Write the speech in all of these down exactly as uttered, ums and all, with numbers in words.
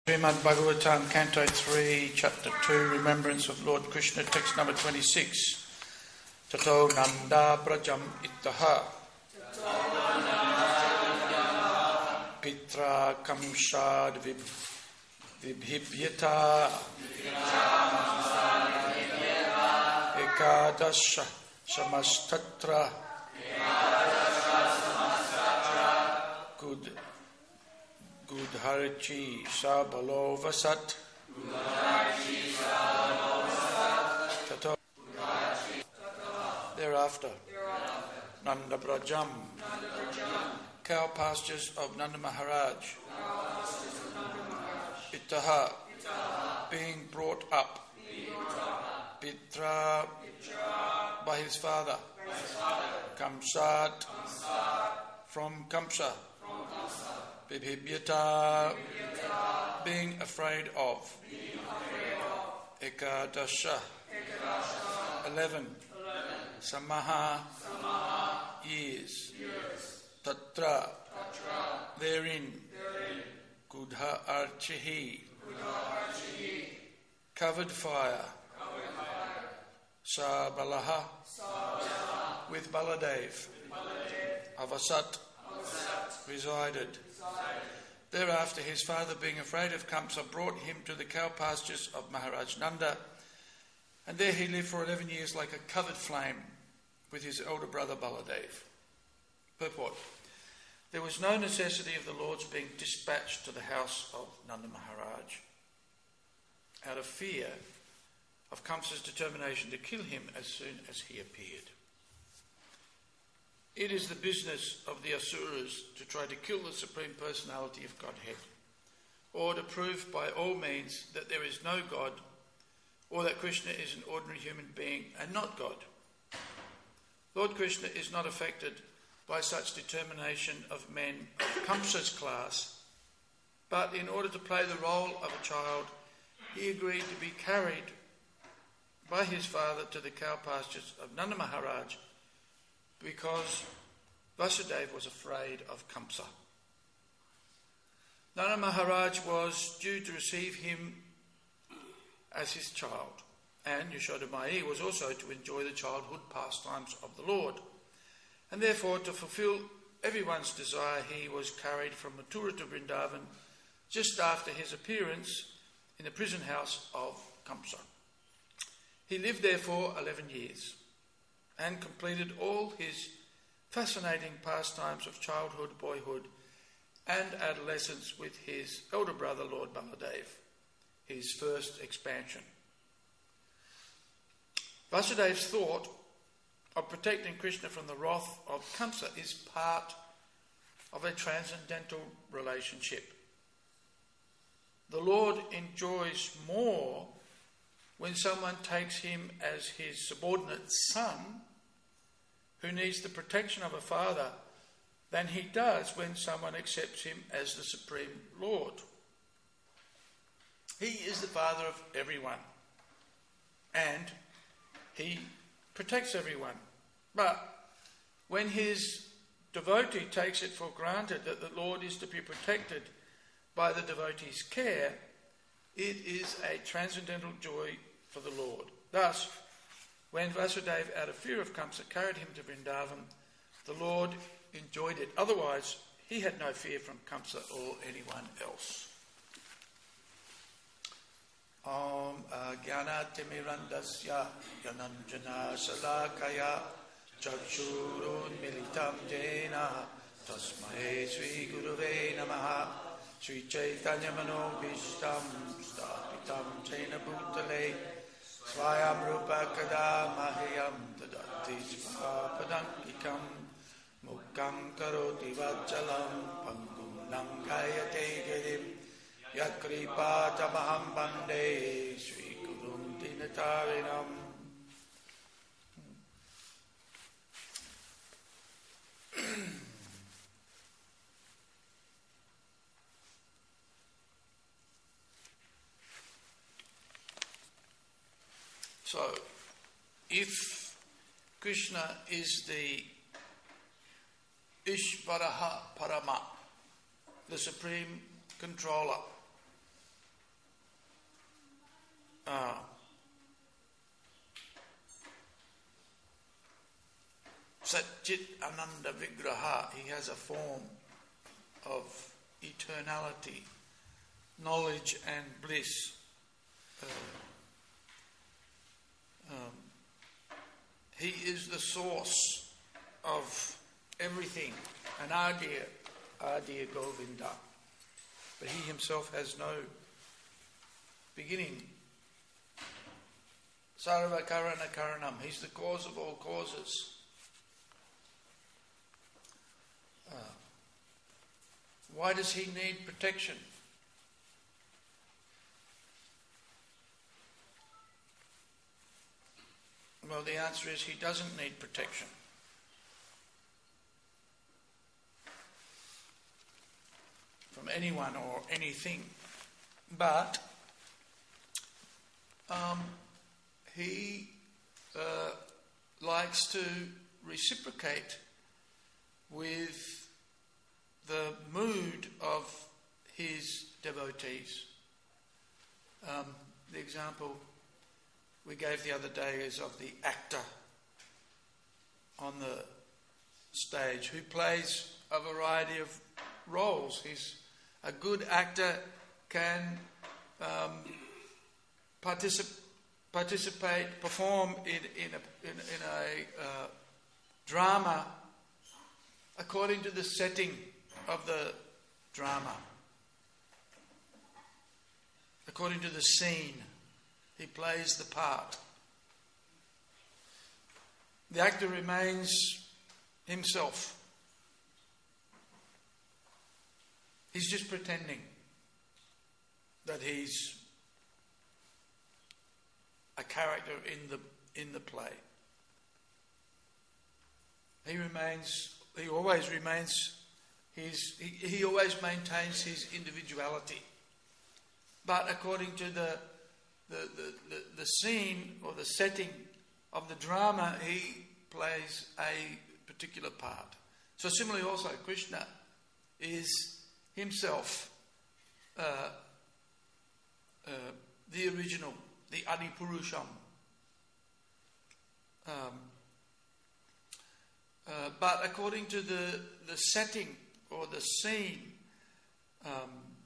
Srimad Bhagavatam, Canto three, Chapter two, Remembrance of Lord Krishna, text number twenty-six. Tato Nanda Brajam Ittaha Pitra Kamshad Vibhibyata Ekadasha Samastatra Good Gudharichi Sabalo Vasat Tato. Thereafter, Nanda Brajam, cow pastures of Nanda Maharaj, Ittaha, being brought up, Pitra, by his father, Kamsat, from Kamsa, Bibhibyata, being afraid of, Ekadasha, eleven, Samaha, years, Tatra, therein, Gudha Archihi, covered fire, Sabalaha, with Baladev, Avasat, resided. Thereafter, his father, being afraid of Kamsa, brought him to the cow pastures of Maharaj Nanda, and there he lived for eleven years like a covered flame with his elder brother Baladev. Purport: there was no necessity of the Lord's being dispatched to the house of Nanda Maharaj out of fear of Kamsa's determination to kill him as soon as he appeared. It is the business of the Asuras to try to kill the Supreme Personality of Godhead, or to prove by all means that there is no God, or that Krishna is an ordinary human being and not God. Lord Krishna is not affected by such determination of men of Kamsa's class, but in order to play the role of a child, he agreed to be carried by his father to the cow pastures of Nanda Maharaj, because Vasudeva was afraid of Kamsa. Nanda Maharaj was due to receive him as his child, and Yashoda Mai was also to enjoy the childhood pastimes of the Lord, and therefore to fulfill everyone's desire he was carried from Mathura to Vrindavan just after his appearance in the prison house of Kamsa. He lived there for eleven years and completed all his fascinating pastimes of childhood, boyhood and adolescence with his elder brother Lord Baladev, his first expansion. Vasudev's thought of protecting Krishna from the wrath of Kamsa is part of a transcendental relationship. The Lord enjoys more when someone takes him as his subordinate son who needs the protection of a father than he does when someone accepts him as the Supreme Lord. He is the father of everyone, and he protects everyone. But when his devotee takes it for granted that the Lord is to be protected by the devotee's care, it is a transcendental joy for the Lord. Thus, when Vasudeva, out of fear of Kamsa, carried him to Vrindavan, the Lord enjoyed it. Otherwise, he had no fear from Kamsa or anyone else. Om Agyanatimirandasya Yananjana Salakaya Chakshurun Militam Jena Tasmai Sri Guruve Namaha Sri Chaitanya Manobhishtam Stapitam Jena Bhutale Swayam Rupa Kada Mahayam Dadati Svapadangikam Mukam Karoti Vachalam Pangum Langayate Girim Yat Kripa Tamaham Bande Sri Kurum Dinatarinam. So, if Krishna is the Ishvaraha Parama, the supreme controller, Sat Chit Ananda Vigraha. He has a form of eternality, knowledge and bliss. Uh, um, he is the source of everything. Anadya, Adya Govinda. But he himself has no beginning. Sarva Karana Karanam. He's the cause of all causes. Uh, why does he need protection? Well, the answer is he doesn't need protection. From anyone or anything. But um, he uh, likes to reciprocate with the mood of his devotees. Um, the example we gave the other day is of the actor on the stage who plays a variety of roles. He's a good actor, can um, particip- participate, perform in, in a, in, in a uh, drama according to the setting of the drama, according to the scene. He plays the part. The actor remains himself. He's just pretending that he's a character in the in the play. He remains. He always remains. His. He, he always maintains his individuality. But according to the the, the, the the scene or the setting of the drama, he plays a particular part. So similarly, also Krishna is himself uh, uh, the original, the Adipurusham. Um, uh, but according to the, the setting or the scene, um,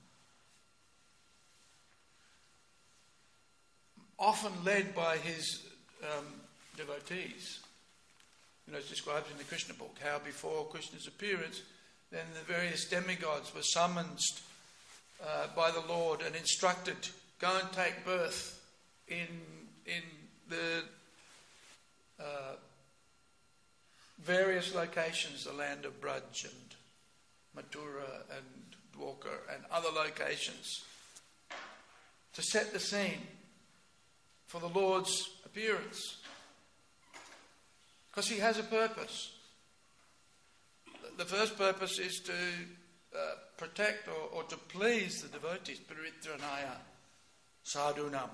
often led by his um, devotees. You know, it's described in the Krishna book how before Krishna's appearance, then the various demigods were summoned uh, by the Lord and instructed, go and take birth in in the uh, various locations, the land of Braj and Mathura and Dwarka and other locations, to set the scene for the Lord's appearance. Because he has a purpose. The first purpose is to uh, protect or, or to please the devotees, paritranaya sadhunam,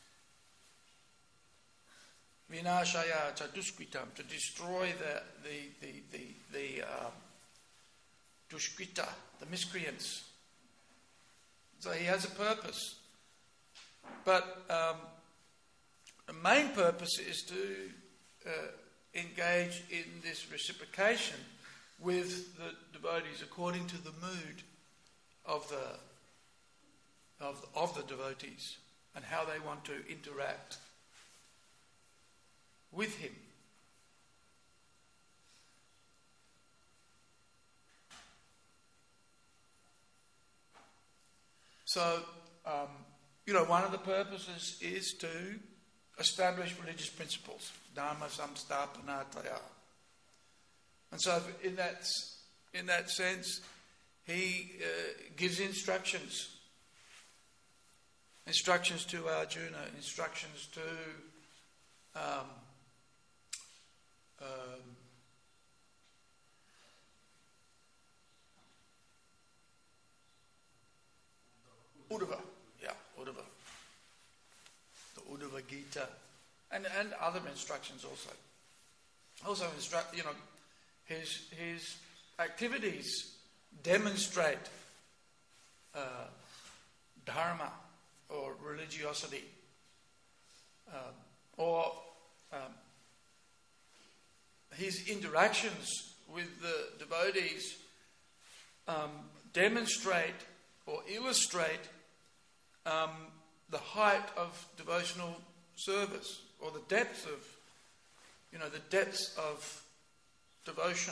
vinashaya chaduskritam, to destroy the the the the, the um, dushkrita, the miscreants. So he has a purpose, but um, the main purpose is to uh, engage in this reciprocation with the devotees according to the mood of the of, of the devotees and how they want to interact with him. So, um, you know, one of the purposes is to establish religious principles, dharma samstapanataya. And so, in that in that sense, he uh, gives instructions, instructions to Arjuna, instructions to um, um, Uddhava, yeah, Uddhava, the Uddhava Gita, and and other instructions also. Also instruct, you know. His his activities demonstrate uh, dharma or religiosity, uh, or um, his interactions with the devotees um, demonstrate or illustrate um, the height of devotional service, or the depth of, you know, the depths of devotion.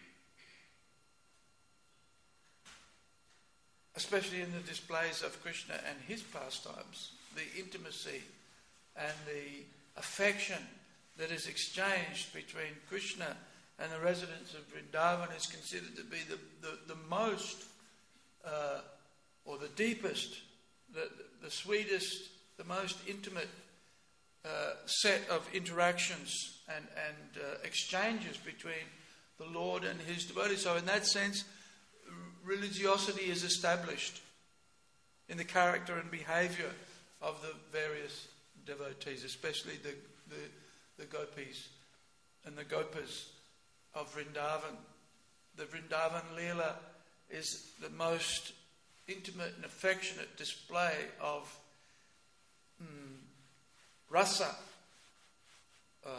Especially in the displays of Krishna and his pastimes, the intimacy and the affection that is exchanged between Krishna and the residents of Vrindavan is considered to be the, the, the most, uh, or the deepest, the, the sweetest, the most intimate uh, set of interactions and, and uh, exchanges between the Lord and his devotees. So in that sense, religiosity is established in the character and behaviour of the various devotees, especially the, the, the gopis and the gopas of Vrindavan. The Vrindavan Leela is the most intimate and affectionate display of mm, rasa uh,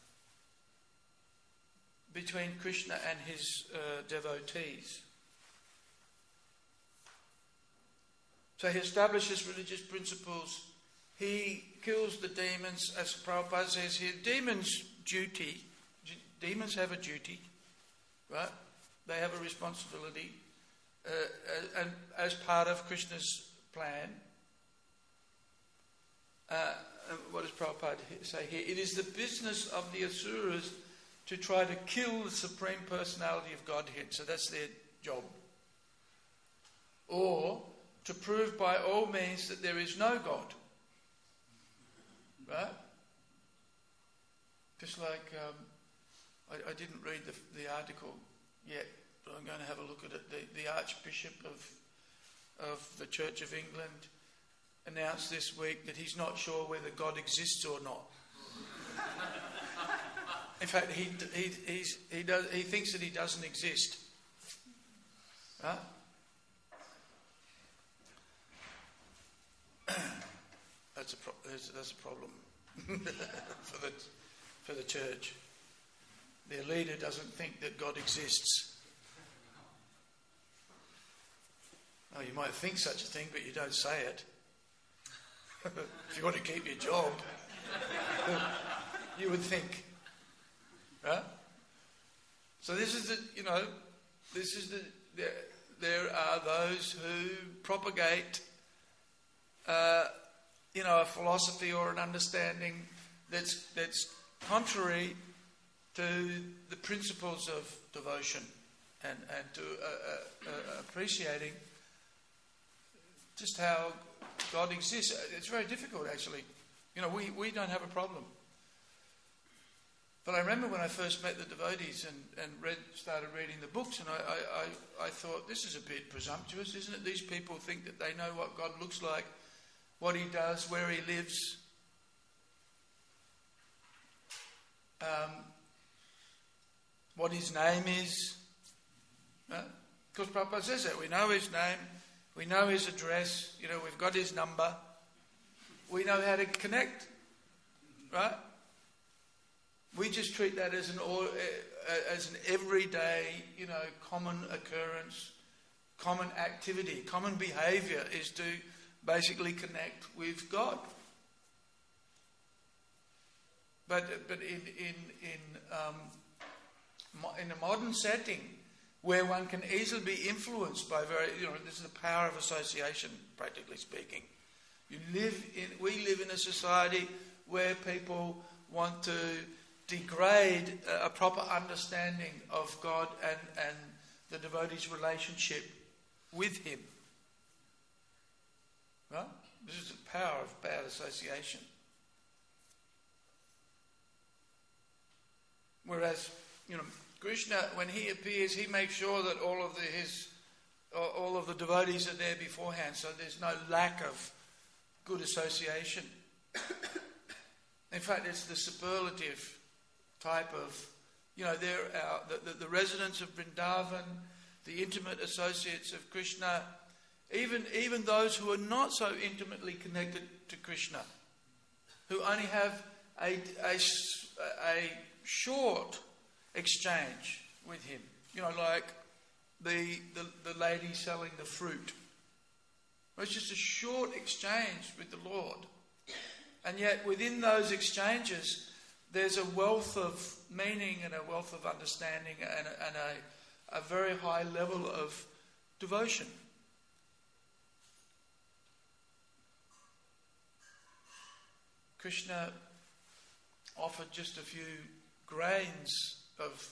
between Krishna and his uh, devotees. So he establishes religious principles. He kills the demons, as Prabhupada says here. Demons' duty, demons have a duty, right? They have a responsibility, uh, and as part of Krishna's plan. Uh, what does Prabhupada say here? It is the business of the Asuras to try to kill the Supreme Personality of Godhead. So that's their job. Or to prove by all means that there is no God. Right? Just like, um, I, I didn't read the, the article yet, but I'm going to have a look at it. The, the Archbishop of, of the Church of England announced this week that he's not sure whether God exists or not. In fact, he, he, he's, he, does, he thinks that he doesn't exist. Right? That's a pro- that's, that's a problem for the for the church. Their leader doesn't think that God exists. Oh, you might think such a thing, but you don't say it. If you want to keep your job, you would think, right? So this is the you know, this is the there, there are those who propagate. Uh, you know, a philosophy or an understanding that's that's contrary to the principles of devotion and, and to uh, uh, uh, appreciating just how God exists. It's very difficult, actually. You know, we, we don't have a problem. But I remember when I first met the devotees and, and read, started reading the books, and I, I, I, I thought, this is a bit presumptuous, isn't it? These people think that they know what God looks like, what he does, where he lives. Um, what his name is. Uh, because Prabhupada says that. We know his name. We know his address. You know, we've got his number. We know how to connect. Right? We just treat that as an, as an everyday, you know, common occurrence, common activity, common behaviour is to basically connect with God. But but in in in um, in a modern setting where one can easily be influenced by very you know this is the power of association, practically speaking. You live in we live in a society where people want to degrade a, a proper understanding of God and and the devotee's relationship with him. Right? This is the power of bad association. Whereas, you know, Krishna, when he appears, he makes sure that all of the, his, all of the devotees are there beforehand, so there's no lack of good association. In fact, it's the superlative type of, you know, they're our, the, the, the residents of Vrindavan, the intimate associates of Krishna. Even even those who are not so intimately connected to Krishna, who only have a, a, a short exchange with him. You know, like the, the, the lady selling the fruit. It's just a short exchange with the Lord. And yet within those exchanges, there's a wealth of meaning and a wealth of understanding and a, and a, a very high level of devotion. Krishna offered just a few grains of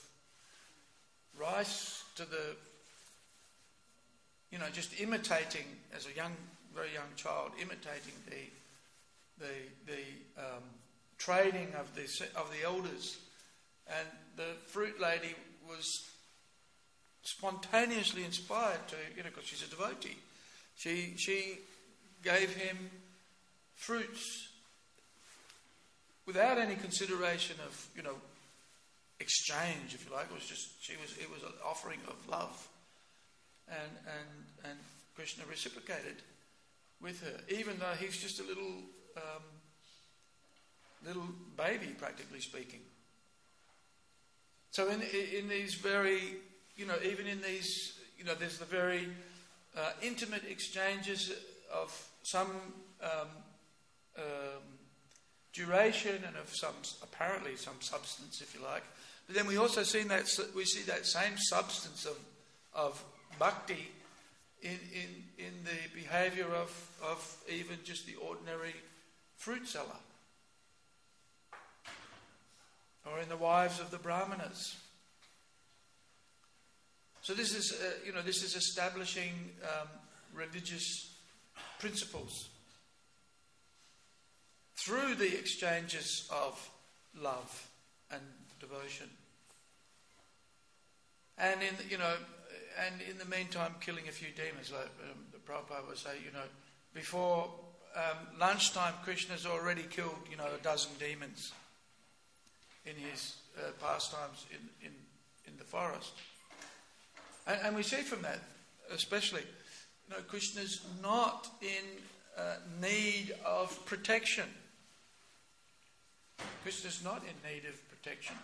rice to the, you know, just imitating, as a young, very young child, imitating the, the, the um, trading of the of the elders, and the fruit lady was spontaneously inspired to, you know, because she's a devotee. She she gave him fruits without any consideration of, you know, exchange, if you like. It was just she was it was an offering of love, and and and Krishna reciprocated with her, even though he's just a little um, little baby, practically speaking. So in in these very, you know, even in these, you know, there's the very uh, intimate exchanges of some um, um, duration and of some, apparently some substance, if you like. But then we also see that we see that same substance of of bhakti in in, in the behaviour of of even just the ordinary fruit seller, or in the wives of the brahmanas. So this is, uh, you know, this is establishing um, religious principles through the exchanges of love and devotion, and in, you know, and in the meantime, killing a few demons. Like um, the Prabhupada would say, you know, before um, lunchtime, Krishna's already killed, you know, a dozen demons in his uh, pastimes in, in, in the forest. And, and we see from that, especially, you know, Krishna's not in uh, need of protection. Krishna's not in need of protection.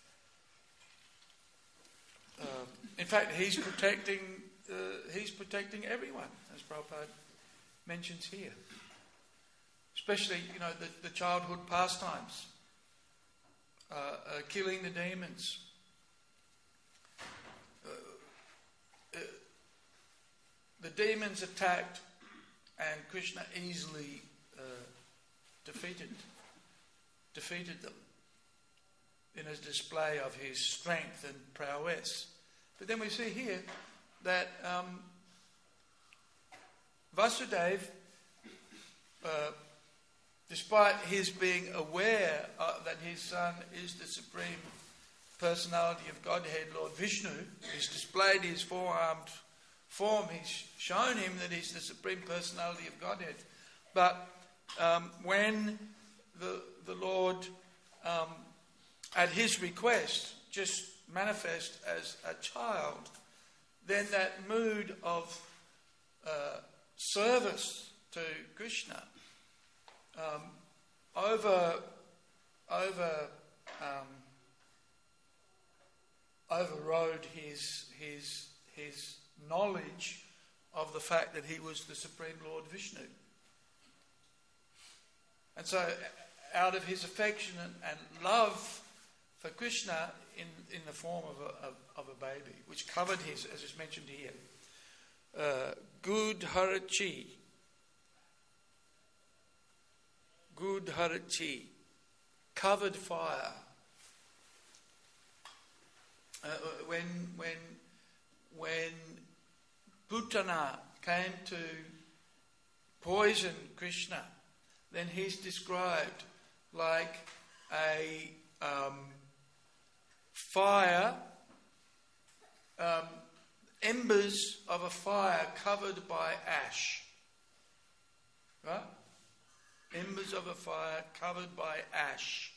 Um, in fact, he's protecting uh, he's protecting everyone, as Prabhupada mentions here. Especially, you know, the, the childhood pastimes. Uh, uh, killing the demons, uh, uh, the demons attacked, and Krishna easily uh, defeated defeated them in a display of his strength and prowess. But then we see here that um, Vasudeva, uh, despite his being aware uh, that his son is the Supreme Personality of Godhead, Lord Vishnu, he's displayed his four-armed form, he's shown him that he's the Supreme Personality of Godhead. But um, when the, the Lord, um, at his request, just manifest as a child, then that mood of uh, service to Krishna Um, over, over, um, overrode his his his knowledge of the fact that he was the Supreme Lord Vishnu, and so out of his affection and, and love for Krishna in, in the form of a of, of a baby, which covered his, as is mentioned here, uh, Gudharachi. Gudharachi, covered fire. Uh, when when when Putana came to poison Krishna, then he's described like a um, fire, um, embers of a fire covered by ash. Right? Embers of a fire covered by ash.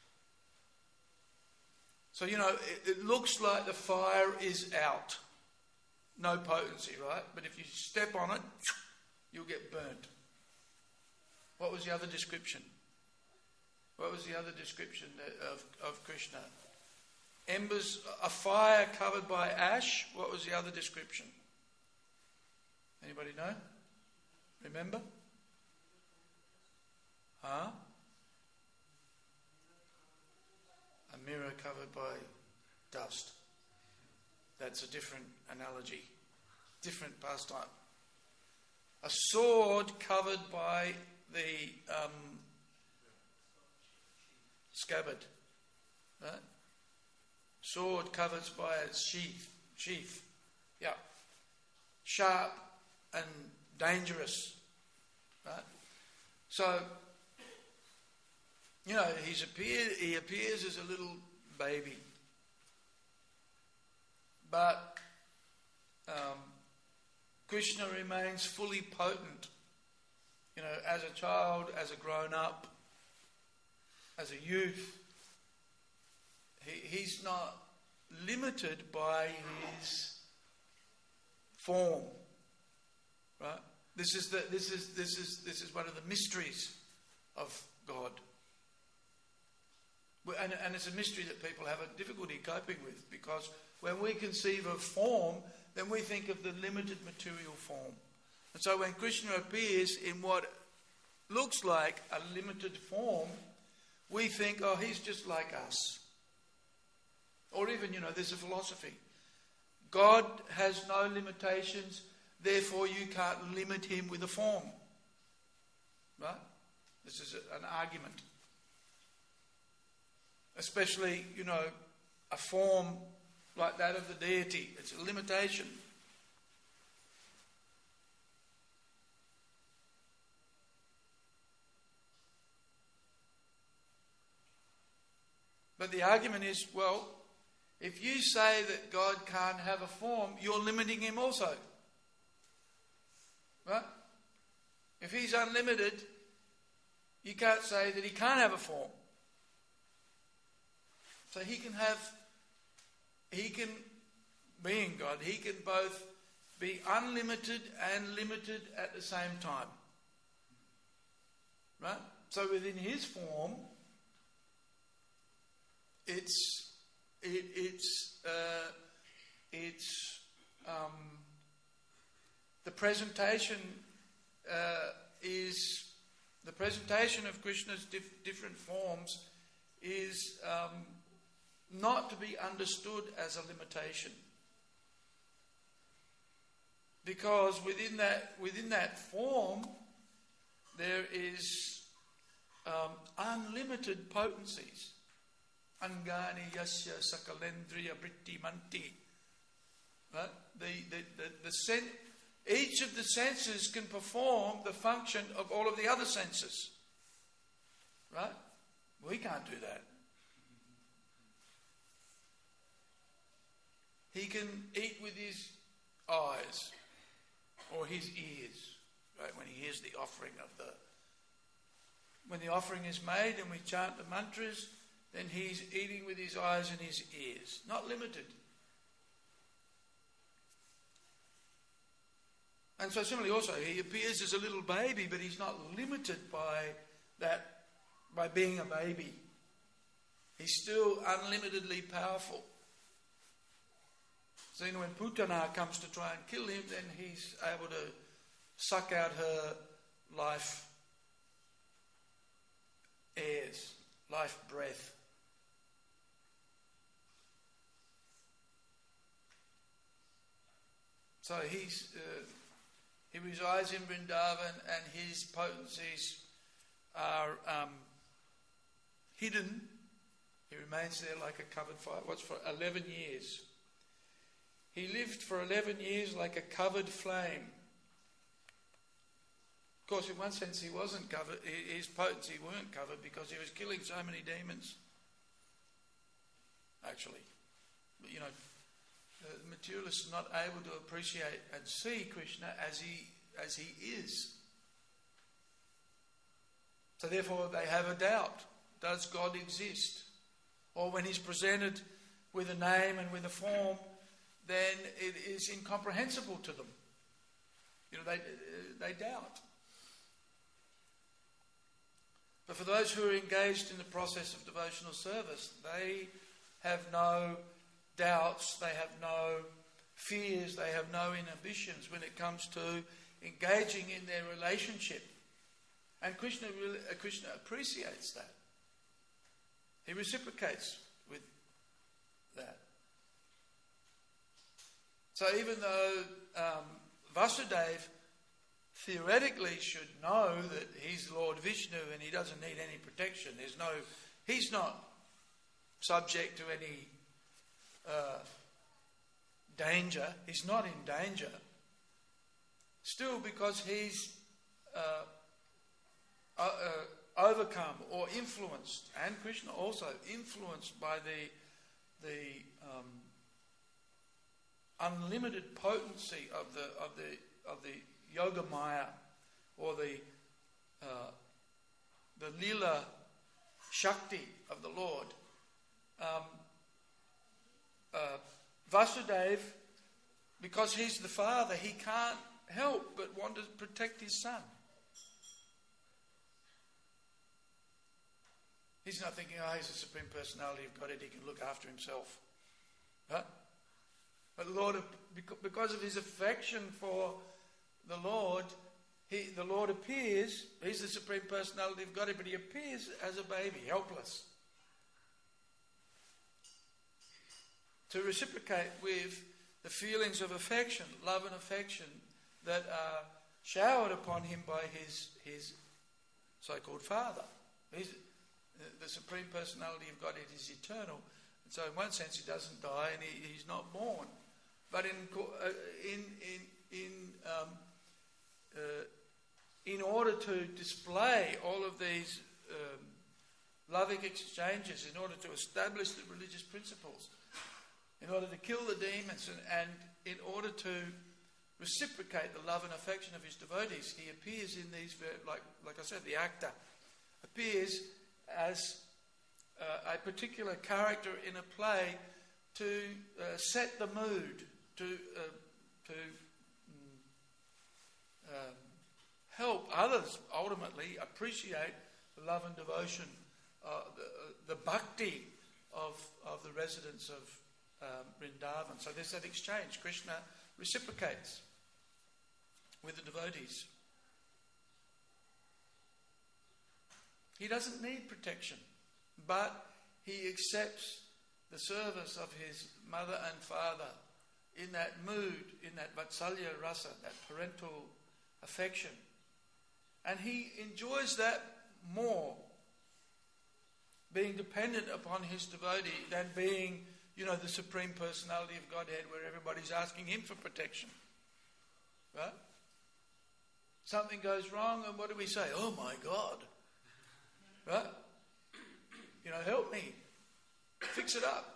So, you know, it, it looks like the fire is out. No potency, right? But if you step on it, you'll get burnt. What was the other description? What was the other description of, of Krishna? embers, a fire covered by ash. What was the other description? Anybody know? Remember? Huh? A mirror covered by dust. That's a different analogy. Different pastime. A sword covered by the um, scabbard. Right? Sword covered by its sheath. Sheath. Yeah. Sharp and dangerous. Right? So, you know, he's appeared, he appears as a little baby. But um, Krishna remains fully potent. You know, as a child, as a grown-up, as a youth, he, he's not limited by his form. Right? This is the this is this is this is one of the mysteries of God. And, and it's a mystery that people have a difficulty coping with, because when we conceive of form, then we think of the limited material form. And so when Krishna appears in what looks like a limited form, we think, oh, he's just like us. Or even, you know, there's a philosophy. God has no limitations, therefore you can't limit him with a form. Right? This is a, an argument. Especially, you know, a form like that of the deity. It's a limitation. But the argument is, well, if you say that God can't have a form, you're limiting him also. Right? If he's unlimited, you can't say that he can't have a form. So he can have, he can, being God, he can both be unlimited and limited at the same time. Right? So within his form, it's, it, it's, uh, it's, um, the presentation uh, is, the presentation of Krishna's dif- different forms is um, not to be understood as a limitation, because within that within that form there is um, unlimited potencies. Angani yasya sakalendriya vritti manti. Right? The the the, the sen- each of the senses can perform the function of all of the other senses. Right? We can't do that. He can eat with his eyes or his ears, right? When he hears the offering of the, when the offering is made and we chant the mantras, then he's eating with his eyes and his ears. Not limited. And so similarly also, he appears as a little baby, but he's not limited by that, by being a baby. He's still unlimitedly powerful. So you know, when Putana comes to try and kill him, then he's able to suck out her life airs, life breath. So he's uh, he resides in Vrindavan, and his potencies are um, hidden. He remains there like a covered fire. What's for eleven years? He lived for eleven years like a covered flame. Of course, in one sense, he wasn't covered. His potency weren't covered because he was killing so many demons. Actually, but, you know, the materialists are not able to appreciate and see Krishna as he as he is. So therefore, they have a doubt: does God exist? Or when he's presented with a name and with a form, then it is incomprehensible to them. You know, they they doubt. But for those who are engaged in the process of devotional service, they have no doubts, they have no fears, they have no inhibitions when it comes to engaging in their relationship. And Krishna, really, uh, Krishna appreciates that. He reciprocates with that. So even though um, Vasudeva theoretically should know that he's Lord Vishnu and he doesn't need any protection, there's no, he's not subject to any uh, danger, he's not in danger. Still, because he's uh, uh, uh, overcome or influenced, and Krishna also influenced by the the um, unlimited potency of the of the of the Yoga Maya, or the uh, the Lila Shakti of the Lord. Um, uh, Vasudeva, because he's the father, he can't help but want to protect his son. He's not thinking, oh, he's the Supreme Personality of Godhead, he can look after himself. Huh? But the Lord, because of his affection for the Lord, he, the Lord appears, he's the Supreme Personality of Godhead, but he appears as a baby, helpless, to reciprocate with the feelings of affection, love and affection that are showered upon him by his his so-called father. He's, the Supreme Personality of Godhead is eternal, and so in one sense he doesn't die and he, he's not born. But in uh, in in in um, uh, in order to display all of these um, loving exchanges, in order to establish the religious principles, in order to kill the demons, and, and in order to reciprocate the love and affection of his devotees, he appears in these, like like I said, the actor appears as uh, a particular character in a play to uh, set the mood, to uh, to um, um, help others ultimately appreciate the love and devotion, uh, the, the bhakti of of the residents of Um, Vrindavan. So there's that exchange. Krishna reciprocates with the devotees. He doesn't need protection, but he accepts the service of his mother and father in that mood, in that vatsalya rasa, that parental affection. And he enjoys that more, being dependent upon his devotee, than being, you know, the Supreme Personality of Godhead, where everybody's asking him for protection. Right? Something goes wrong, and what do we say? Oh my God. Right? You know, help me. Fix it up.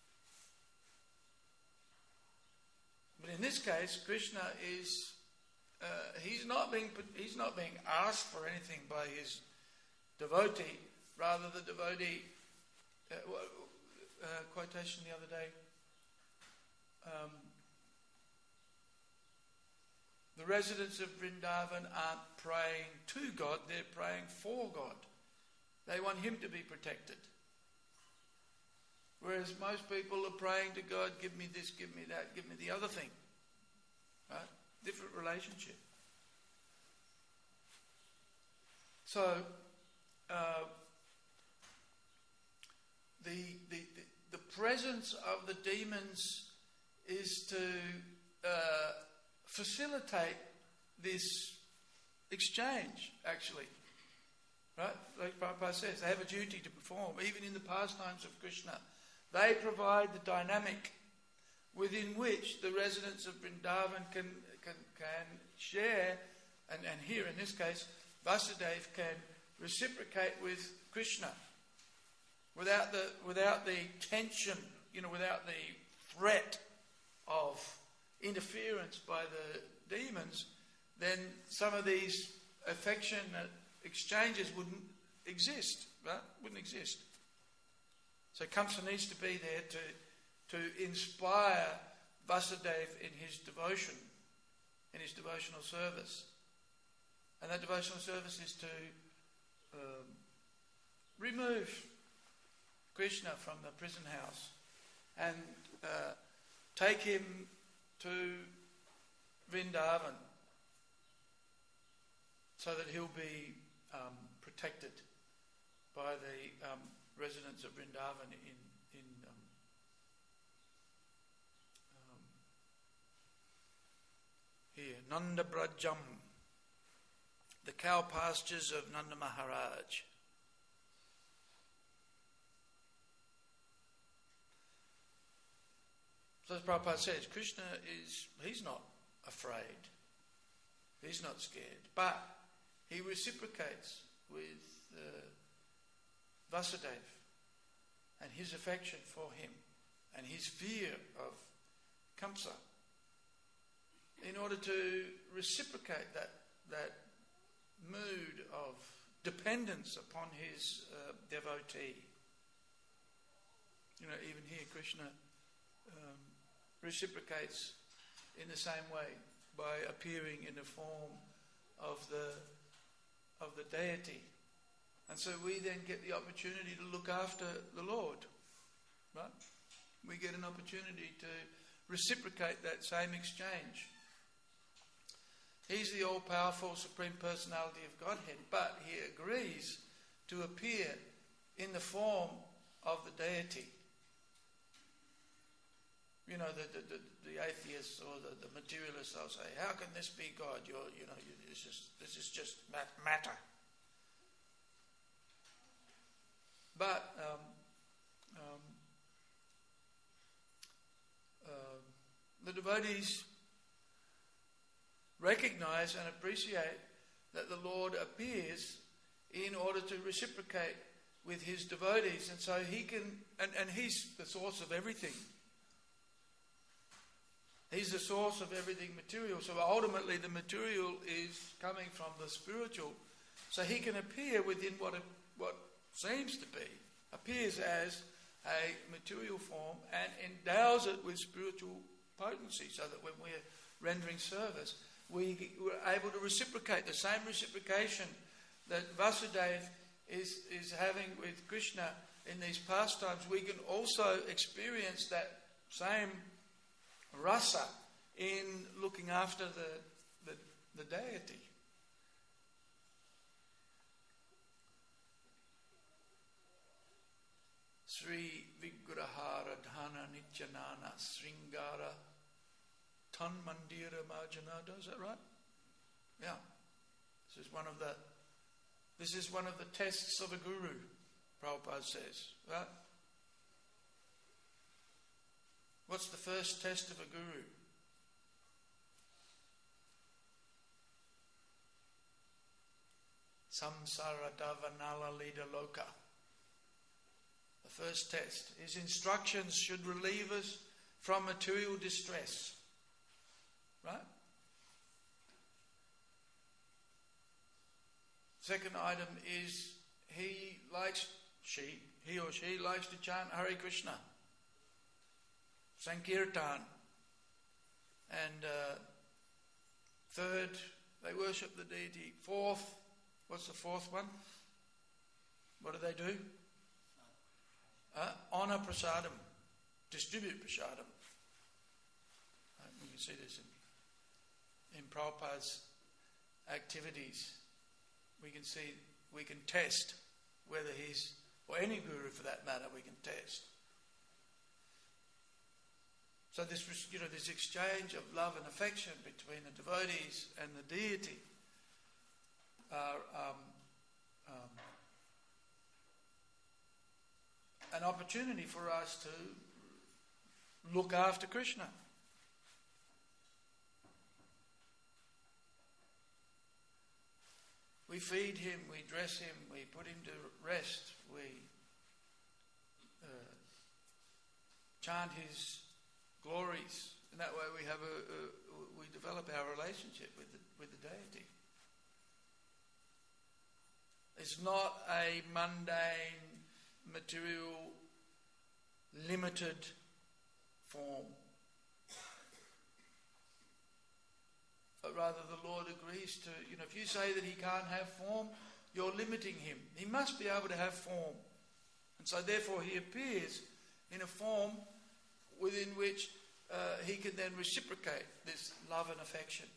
But in this case, Krishna is, uh, he's not being, he's not being asked for anything by his devotee. Rather, the devotee, uh, Uh, quotation the other day. Um, the residents of Vrindavan aren't praying to God, they're praying for God. They want him to be protected. Whereas most people are praying to God, give me this, give me that, give me the other thing. Right? Different relationship. So, uh, the, the, the The presence of the demons is to uh, facilitate this exchange, actually. Right? Like Prabhupada says, they have a duty to perform, even in the pastimes of Krishna. They provide the dynamic within which the residents of Vrindavan can can, can share, and, and here in this case, Vasudeva can reciprocate with Krishna. Without the without the tension, you know, without the threat of interference by the demons, then some of these affectionate exchanges wouldn't exist, right? Wouldn't exist. So Kamsa needs to be there to to inspire Vasudeva in his devotion, in his devotional service. And that devotional service is to um, remove Krishna from the prison house and uh, take him to Vrindavan so that he'll be um, protected by the um, residents of Vrindavan in, in um, um, here, Nanda Brajam, the cow pastures of Nanda Maharaj. So as Prabhupada says, Krishna is, he's not afraid. He's not scared. But he reciprocates with uh, Vasudeva and his affection for him and his fear of Kamsa in order to reciprocate that, that mood of dependence upon his uh, devotee. You know, even here Krishna um, reciprocates in the same way by appearing in the form of the of the deity. And so we then get the opportunity to look after the Lord. Right? We get an opportunity to reciprocate that same exchange. He's the all-powerful Supreme Personality of Godhead, but he agrees to appear in the form of the deity. You know, the the, the, the atheists or the, the materialists, they'll say, how can this be God? You're, you know, it's just, this is just matter. But um, um, uh, the devotees recognize and appreciate that the Lord appears in order to reciprocate with his devotees, and so he can, and, and he's the source of everything. He's the source of everything material. So ultimately the material is coming from the spiritual. So he can appear within what it, what seems to be, appears as a material form and endows it with spiritual potency, so that when we're rendering service, we, we're able to reciprocate the same reciprocation that Vasudeva is, is having with Krishna in these pastimes. We can also experience that same rasa in looking after the, the, the deity. Sri Vigrahara Dhana Nityanana Sringara Tan Mandira Marjanada, is that right? Yeah. This is one of the this is one of the tests of a guru, Prabhupada says. Right? What's the first test of a guru? Samsara Davanala Lida Loka. The first test. His instructions should relieve us from material distress. Right? Second item is he likes, she, he or she likes to chant Hare Krishna. Sankirtan. And uh, third, they worship the deity. Fourth, what's the fourth one? What do they do? Uh, honor prasadam. Distribute prasadam. Uh, you can see this in, in Prabhupada's activities. We can see, we can test whether he's, or any guru for that matter, we can test. So this, you know, this exchange of love and affection between the devotees and the deity are um, um, an opportunity for us to look after Krishna. We feed him, we dress him, we put him to rest, we uh, chant his glories. In that way, we have a, a we develop our relationship with the, with the deity. It's not a mundane, material, limited form. But rather the Lord agrees to, you know, if you say that he can't have form, you're limiting him. He must be able to have form. And so therefore he appears in a form within which uh, he can then reciprocate this love and affection.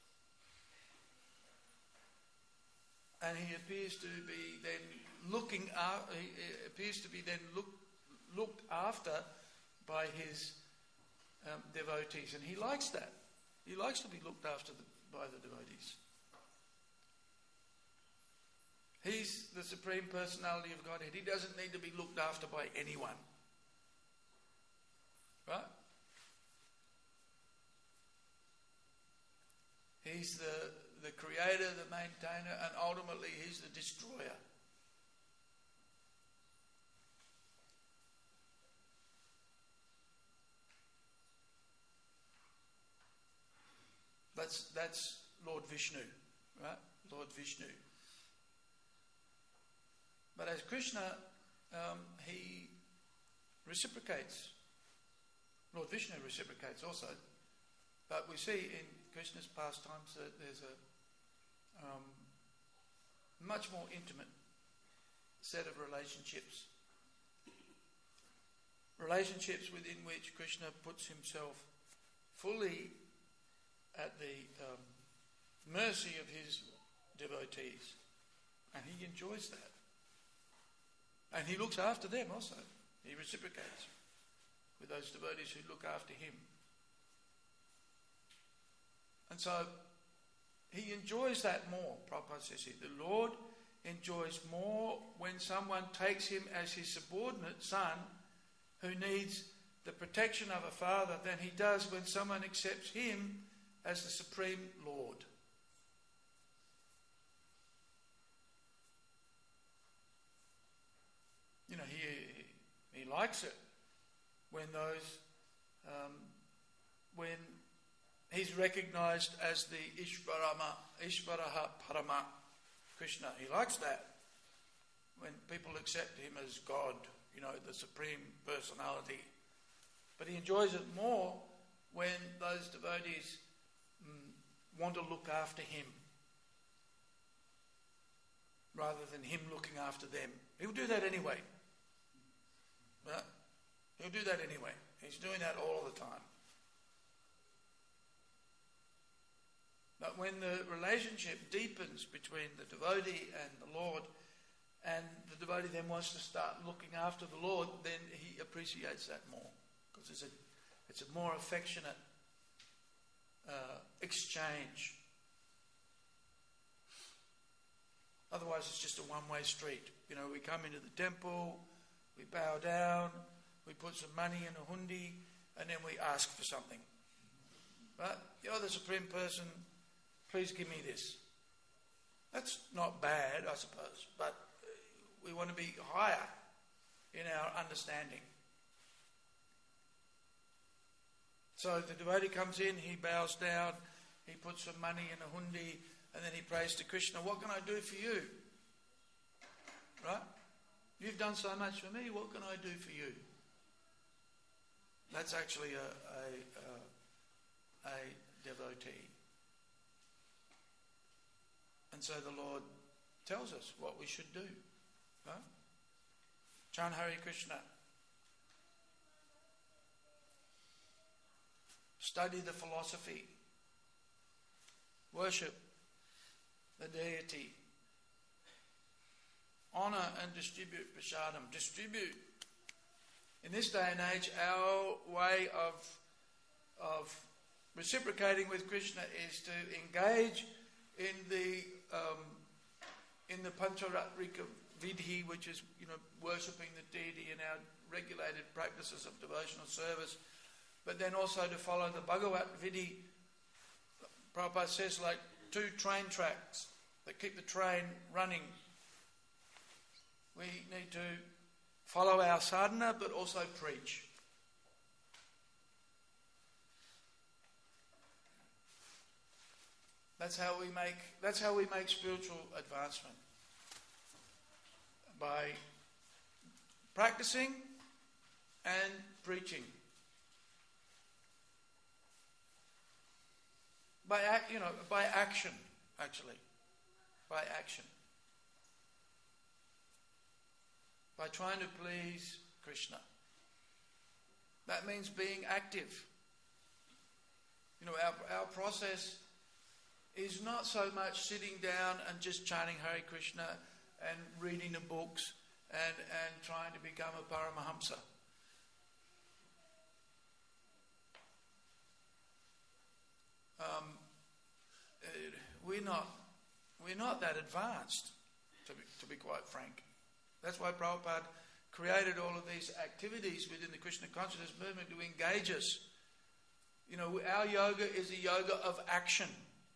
And he appears to be then looking out, he appears to be then look, looked after by his um, devotees. And he likes that. He likes to be looked after the, by the devotees. He's the Supreme Personality of Godhead. He doesn't need to be looked after by anyone. Right? He's the, the creator, the maintainer, and ultimately he's the destroyer. That's, that's Lord Vishnu, right? Lord Vishnu. But as Krishna, um, he reciprocates. Lord Vishnu reciprocates also. But we see in Krishna's pastimes that there's a um, much more intimate set of relationships. Relationships within which Krishna puts himself fully at the um, mercy of his devotees. And he enjoys that. And he looks after them also. He reciprocates with those devotees who look after him. And so he enjoys that more, Prabhupada says here. The Lord enjoys more when someone takes him as his subordinate son who needs the protection of a father than he does when someone accepts him as the Supreme Lord. You know, he he likes it when those um, when he's recognised as the Ishvarama, Ishvaraha Parama Krishna. He likes that when people accept him as God, you know, the Supreme Personality. But he enjoys it more when those devotees mm, want to look after him rather than him looking after them. He'll do that anyway. Right? He'll do that anyway. He's doing that all the time. But when the relationship deepens between the devotee and the Lord, and the devotee then wants to start looking after the Lord, then he appreciates that more. Because it's a, it's a more affectionate uh, exchange. Otherwise it's just a one-way street. You know, we come into the temple, we bow down, we put some money in a hundi, and then we ask for something. But you're the Supreme Person, please give me this. That's not bad, I suppose, but we want to be higher in our understanding. So the devotee comes in, he bows down, he puts some money in a hundi, and then he prays to Krishna, what can I do for you? Right? You've done so much for me, what can I do for you? That's actually a, a, a, a devotee. And so the Lord tells us what we should do. Right? Chant Hare Krishna. Study the philosophy. Worship the deity. Honour and distribute prasadam. Distribute. In this day and age, our way of, of reciprocating with Krishna is to engage in the um, in the Pancharatrika Vidhi, which is, you know, worshipping the deity in our regulated practices of devotional service, but then also to follow the Bhagavat Vidhi. Prabhupada says, like two train tracks that keep the train running. We need to follow our sadhana, but also preach. That's how we make. That's how we make spiritual advancement. By practicing and preaching. By act, you know, by action, actually, by action. By by trying to please Krishna. That means being active. You know, our, our process is not so much sitting down and just chanting Hare Krishna and reading the books and, and trying to become a Paramahamsa. Um, we're not we're not that advanced, to be, to be quite frank. That's why Prabhupada created all of these activities within the Krishna consciousness movement to engage us. You know, our yoga is a yoga of action.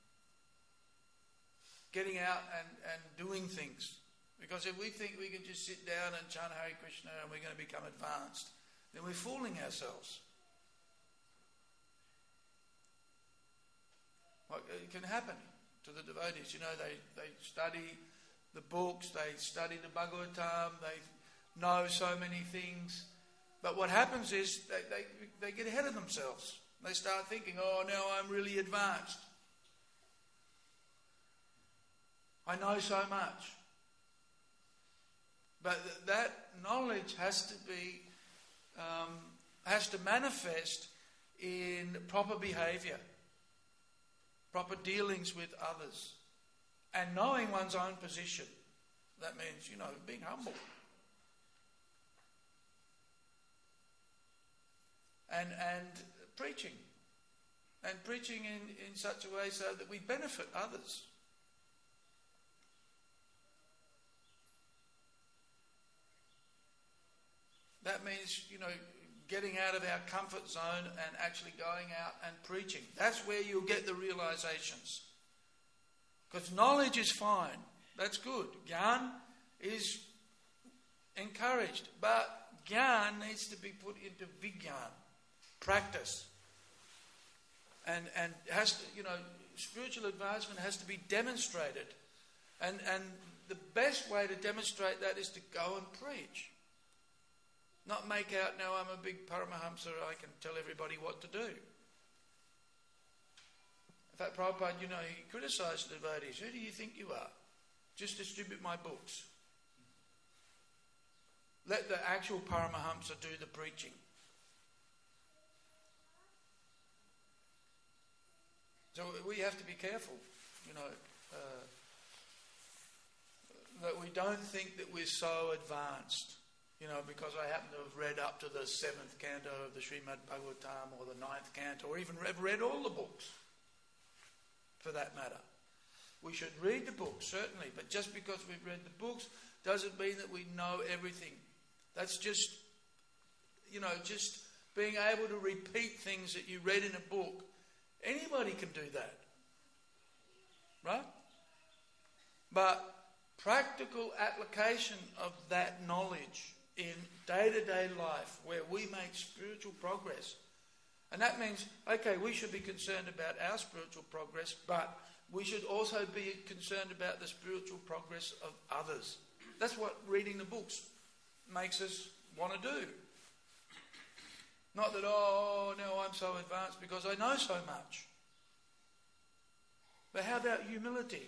Getting out and, and doing things. Because if we think we can just sit down and chant Hare Krishna and we're going to become advanced, then we're fooling ourselves. Like, it can happen to the devotees. You know, they, they study the books, they study the Bhagavatam, they know so many things. But what happens is they, they, they get ahead of themselves. They start thinking, oh, now I'm really advanced. I know so much. But th- that knowledge has to be, um, has to manifest in proper behaviour, proper dealings with others, and knowing one's own position. That means, you know, being humble. And and preaching. And preaching in, in such a way so that we benefit others. That means, you know, getting out of our comfort zone and actually going out and preaching. That's where you'll get the realizations. Because knowledge is fine. That's good. Gyan is encouraged. But Gyan needs to be put into Vigyan, practice. And and has to, you know, spiritual advancement has to be demonstrated. And and the best way to demonstrate that is to go and preach. Not make out, now I'm a big Paramahamsa, I can tell everybody what to do. In fact, Prabhupada, you know, he criticised the devotees. Who do you think you are? Just distribute my books. Let the actual Paramahamsa do the preaching. So we have to be careful, you know, uh, that we don't think that we're so advanced. You know, because I happen to have read up to the seventh canto of the Srimad Bhagavatam or the ninth canto, or even have read all the books, for that matter. We should read the books, certainly, but just because we've read the books doesn't mean that we know everything. That's just, you know, just being able to repeat things that you read in a book. Anybody can do that. Right? But practical application of that knowledge in day-to-day life where we make spiritual progress. And that means, okay, we should be concerned about our spiritual progress, but we should also be concerned about the spiritual progress of others. That's what reading the books makes us want to do. Not that, oh, no, I'm so advanced because I know so much. But how about humility?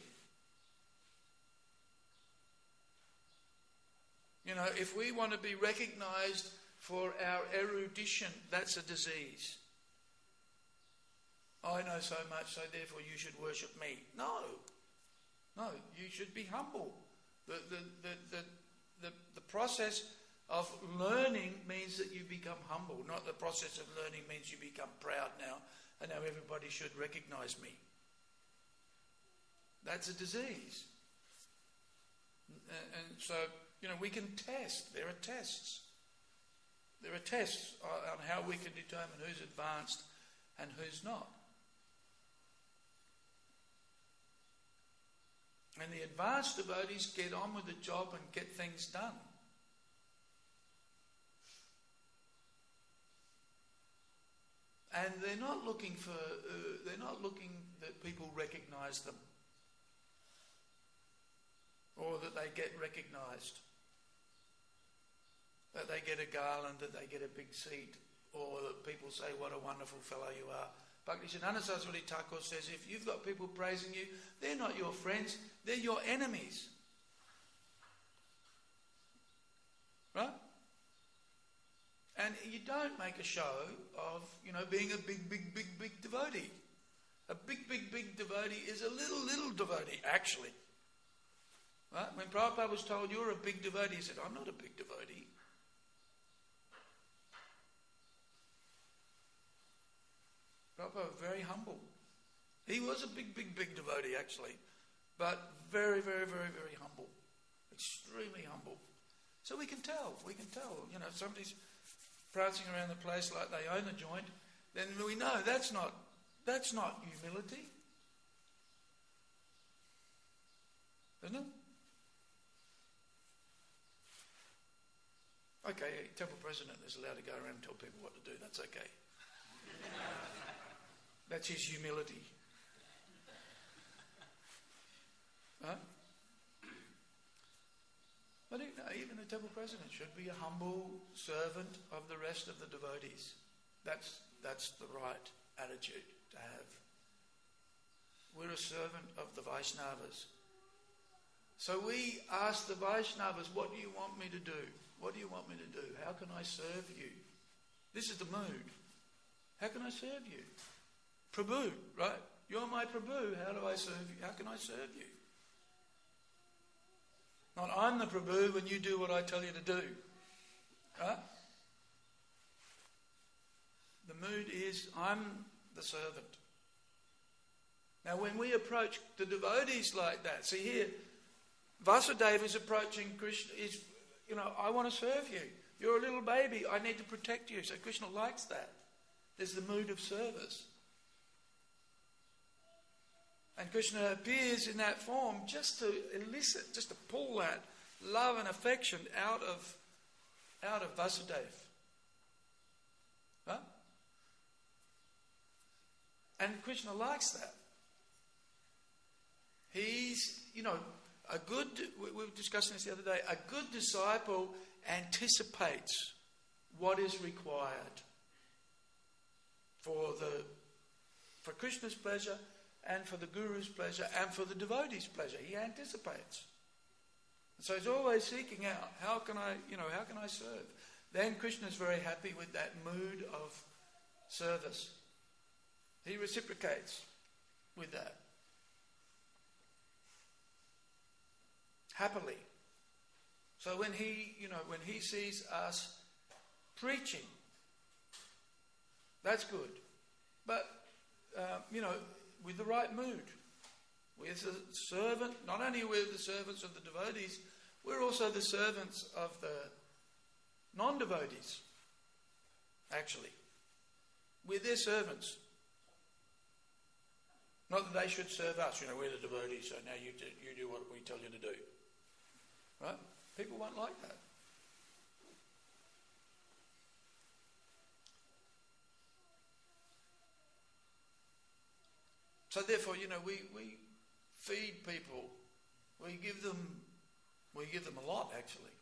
You know, if we want to be recognised for our erudition, that's a disease. I know so much, so therefore you should worship me. No. No, you should be humble. The, the, the, the, the, the process of learning means that you become humble. Not the process of learning means you become proud now, and now everybody should recognise me. That's a disease. And, and so... You know, we can test. There are tests. There are tests on how we can determine who's advanced and who's not. And the advanced devotees get on with the job and get things done. And they're not looking for, uh, they're not looking that people recognise them. Or that they get recognised. That they get a garland, that they get a big seat, or that people say, what a wonderful fellow you are. Bhaktisiddhanta Saraswati Thakur says, if you've got people praising you, they're not your friends, they're your enemies. And you don't make a show of, you know, being a big, big, big, big devotee. A big, big, big devotee is a little, little devotee, actually. Right? When Prabhupada was told, you're a big devotee, he said, I'm not a big devotee. Prabhupada was very humble. He was a big, big, big devotee, actually. But very, very, very, very humble. Extremely humble. So we can tell, we can tell. You know, if somebody's prancing around the place like they own the joint, then we know that's not that's not humility. Isn't it? Okay, temple president is allowed to go around and tell people what to do. That's okay. That's his humility. Right? But even the temple president should be a humble servant of the rest of the devotees. That's that's the right attitude to have. We're a servant of the Vaishnavas. So we ask the Vaishnavas, what do you want me to do? What do you want me to do? How can I serve you? This is the mood. How can I serve you? Prabhu, right? You're my Prabhu. How do I serve you? How can I serve you? Not I'm the Prabhu when you do what I tell you to do. Right? The mood is I'm the servant. Now when we approach the devotees like that, see here, Vasudeva is approaching Krishna, is, you know, I want to serve you. You're a little baby, I need to protect you. So Krishna likes that. There's the mood of service. And Krishna appears in that form just to elicit, just to pull that love and affection out of, out of Vasudeva. Huh? And Krishna likes that. He's, you know, a good, we were discussing this the other day, a good disciple anticipates what is required for the, for Krishna's pleasure and for the Guru's pleasure and for the devotee's pleasure. He anticipates. And so he's always seeking out, how can I, you know, how can I serve? Then Krishna's very happy with that mood of service. He reciprocates with that. Happily. So when he, you know, when he sees us preaching, that's good. But, uh, you know, with the right mood. We're the servant, not only we're the servants of the devotees, we're also the servants of the non-devotees, actually. We're their servants. Not that they should serve us, you know, we're the devotees, so now you do, you do what we tell you to do. Right? People won't like that. So therefore, you know, we, we feed people. We give them we give them a lot, actually.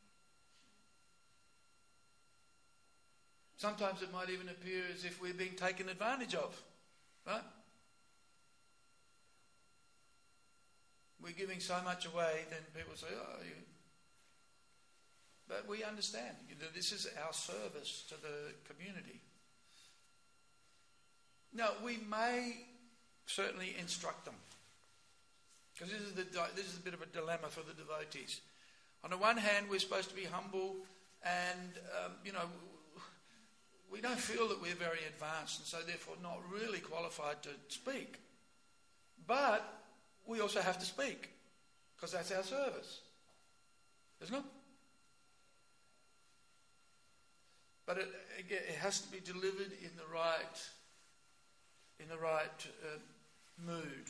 Sometimes it might even appear as if we're being taken advantage of. Right? We're giving so much away, then people say, oh, you... But we understand that this is our service to the community. Now, we may certainly instruct them. Because this is the this is a bit of a dilemma for the devotees. On the one hand, we're supposed to be humble and, um, you know, we don't feel that we're very advanced and so therefore not really qualified to speak. But we also have to speak because that's our service. Isn't it? But it, again, it has to be delivered in the right, in the right uh, mood.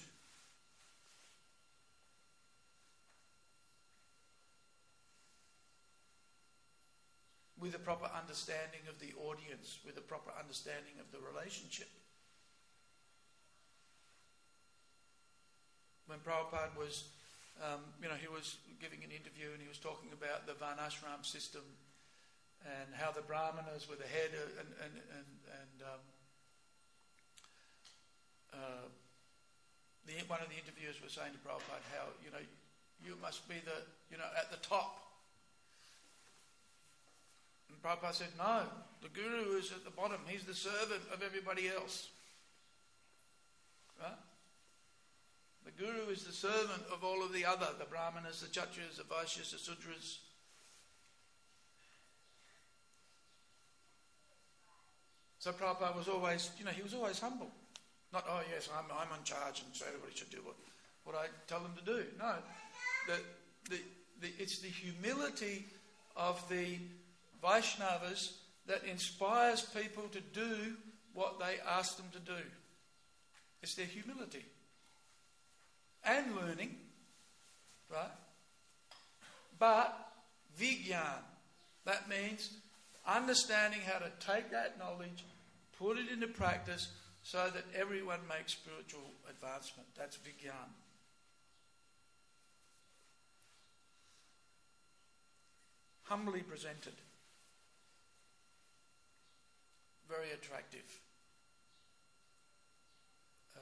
With a proper understanding of the audience, with a proper understanding of the relationship. When Prabhupada was, um, you know, he was giving an interview and he was talking about the Varnashram system and how the Brahmanas were the head of, and, and, and, and um, uh, the, one of the interviewers was saying to Prabhupada how, you know, you must be the, you know, at the top. And Prabhupada said, no, the guru is at the bottom. He's the servant of everybody else. Right? The guru is the servant of all of the other, the brahmanas, the kshatriyas, the vaishyas, the sudras. So Prabhupada was always, you know, he was always humble. Not, oh yes, I'm I'm in charge and so everybody should do what, what I tell them to do. No, the, the, the, it's the humility of the Vaishnavas that inspires people to do what they ask them to do. It's their humility. And learning, right? But vigyan, that means understanding how to take that knowledge, put it into practice so that everyone makes spiritual advancement. That's vigyan. Humbly presented. Very attractive. Uh,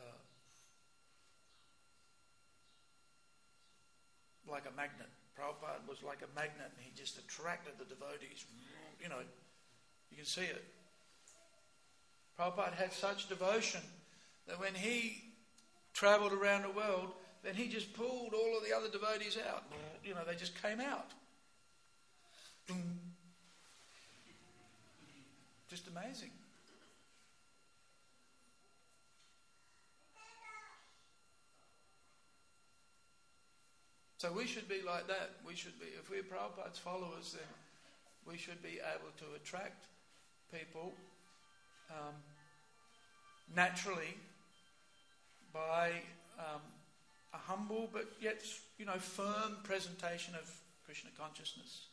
like a magnet. Prabhupada was like a magnet and he just attracted the devotees. You know, you can see it. Prabhupada had such devotion that when he travelled around the world, then he just pulled all of the other devotees out. You know, they just came out. Just amazing. So we should be like that. We should be, if we're Prabhupada's followers, then we should be able to attract people um, naturally by um, a humble but yet, you know, firm presentation of Krishna consciousness.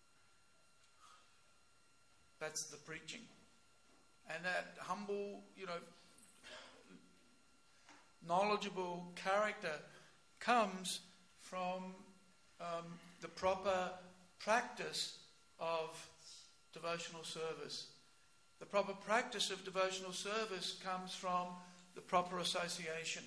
That's the preaching. And that humble, you know, knowledgeable character comes from um, the proper practice of devotional service. The proper practice of devotional service comes from the proper association.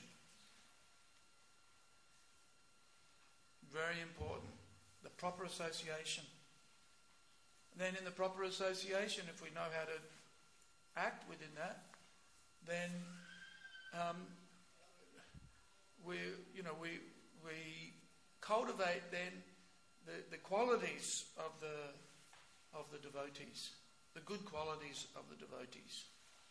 Very important. The proper association. And then in the proper association, if we know how to act within that, then um, we, you know, we we cultivate then the, the qualities of the of the devotees, the good qualities of the devotees.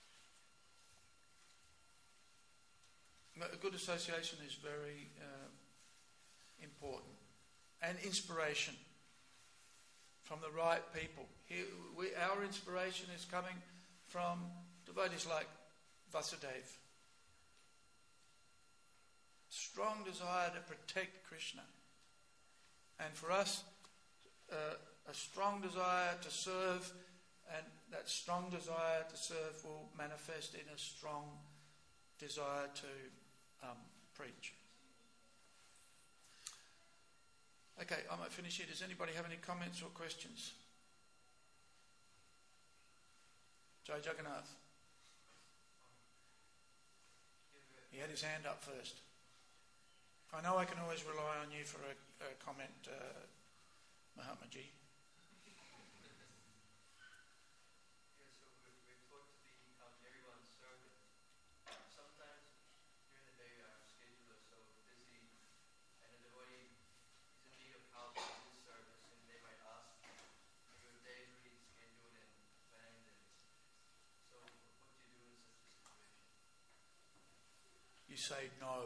A good association is very uh, important, and inspiration from the right people. Here, we, our inspiration is coming from devotees like Vasudeva. Strong desire to protect Krishna. And for us, uh, a strong desire to serve, and that strong desire to serve will manifest in a strong desire to um, preach. Okay, I might finish here. Does anybody have any comments or questions? Jai Jagannath. He had his hand up first. I know I can always rely on you for a, a comment, uh, Mahatma Ji. Yeah, so we're, we're taught to become everyone's servant. Sometimes during the day our schedule is so busy and the devotee is in need of help in his service, and they might ask, your day is really scheduled and planned, and so what do you do in such a situation? You say no.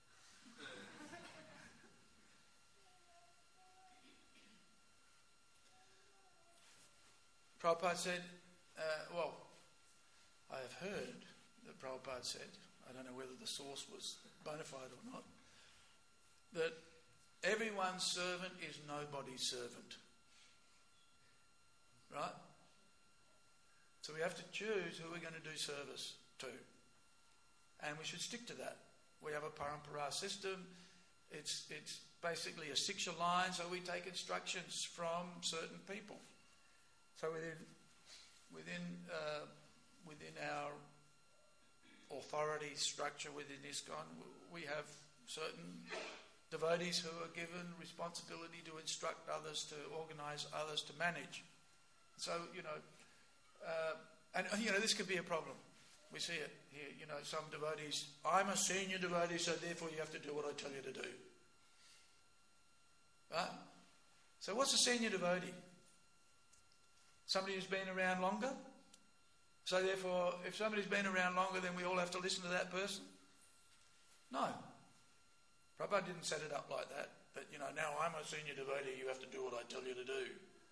Prabhupada said, uh, well, I have heard that Prabhupada said, I don't know whether the source was bona fide or not, that everyone's servant is nobody's servant. Right? So we have to choose who we're going to do service to. And we should stick to that. We have a parampara system. It's, it's basically a Siksha line, so we take instructions from certain people. So within within uh, within our authority structure within ISKCON, we have certain devotees who are given responsibility to instruct others, to organise others, to manage. So, you know, uh, and, you know, this could be a problem. We see it here, you know, some devotees, I'm a senior devotee, so therefore you have to do what I tell you to do. Right? So what's a senior devotee? Somebody who's been around longer? So therefore, if somebody's been around longer, then we all have to listen to that person? No. Prabhupada didn't set it up like that. That, you know, now I'm a senior devotee, you have to do what I tell you to do.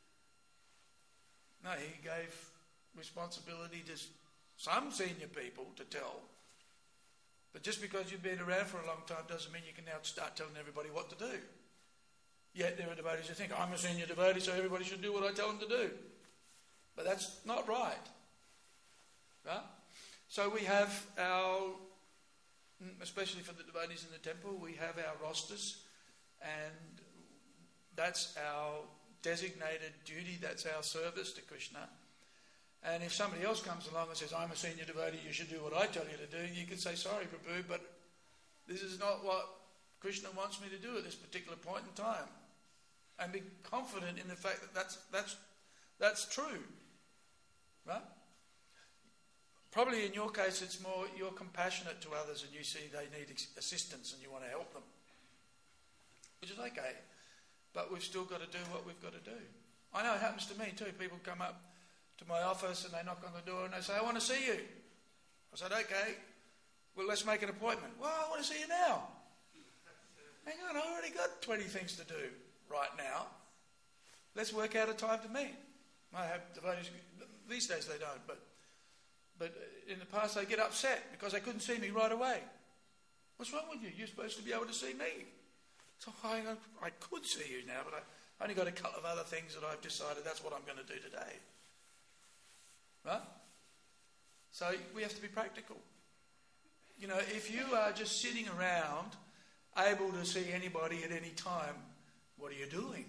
No, he gave responsibility to some senior people to tell. But just because you've been around for a long time doesn't mean you can now start telling everybody what to do. Yet there are devotees who think, I'm a senior devotee, so everybody should do what I tell them to do. But that's not right. Right? So we have our, especially for the devotees in the temple, we have our rosters, and that's our designated duty, that's our service to Krishna. And if somebody else comes along and says, I'm a senior devotee, you should do what I tell you to do, you can say, sorry, Prabhu, but this is not what Krishna wants me to do at this particular point in time. And be confident in the fact that that's, that's, that's true. Right? Probably in your case it's more you're compassionate to others and you see they need assistance and you want to help them. Which is okay. But we've still got to do what we've got to do. I know it happens to me too. People come up to my office and they knock on the door and they say, I want to see you. I said, okay, well, let's make an appointment. Well, I want to see you now. Hang on, I've already got twenty things to do right now. Let's work out a time to meet. I have devotees, these days they don't, but but in the past they get upset because they couldn't see me right away. What's wrong with you? You're supposed to be able to see me. So I, I could see you now, but I only got a couple of other things that I've decided that's what I'm going to do today. Right? So we have to be practical. You know, if you are just sitting around able to see anybody at any time, what are you doing?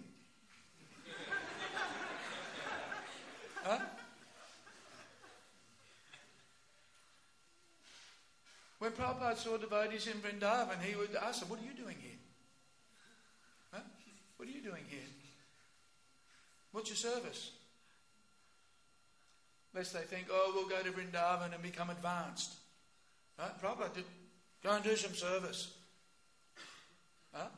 Huh? When Prabhupada saw devotees in Vrindavan, he would ask them, what are you doing here? Huh? What are you doing here? What's your service? Lest they think, oh, we'll go to Vrindavan and become advanced. Huh? Prabhupada did, go and do some service. Huh?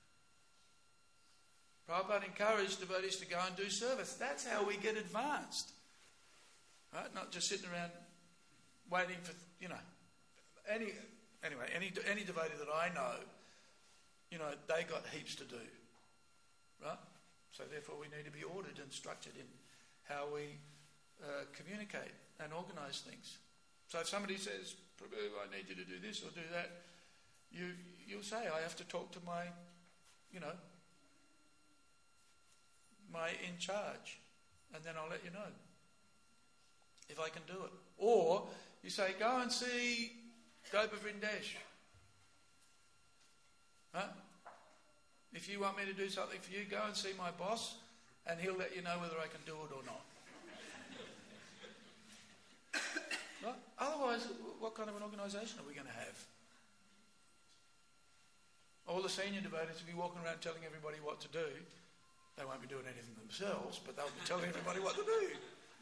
Prabhupada encouraged devotees to go and do service. That's how we get advanced. Right? Not just sitting around waiting for, you know, any, anyway, any any devotee that I know, you know, they got heaps to do. Right? So therefore we need to be ordered and structured in how we uh, communicate and organise things. So if somebody says, Prabhu, I need you to do this or do that, you, you'll say, I have to talk to my, you know, my in charge, and then I'll let you know if I can do it. Or you say, go and see Gopa Vrindesh. Huh? If you want me to do something for you, go and see my boss, and he'll let you know whether I can do it or not. Right? Otherwise, what kind of an organisation are we going to have? All the senior devotees will be walking around telling everybody what to do. They won't be doing anything themselves, but they'll be telling everybody what to do.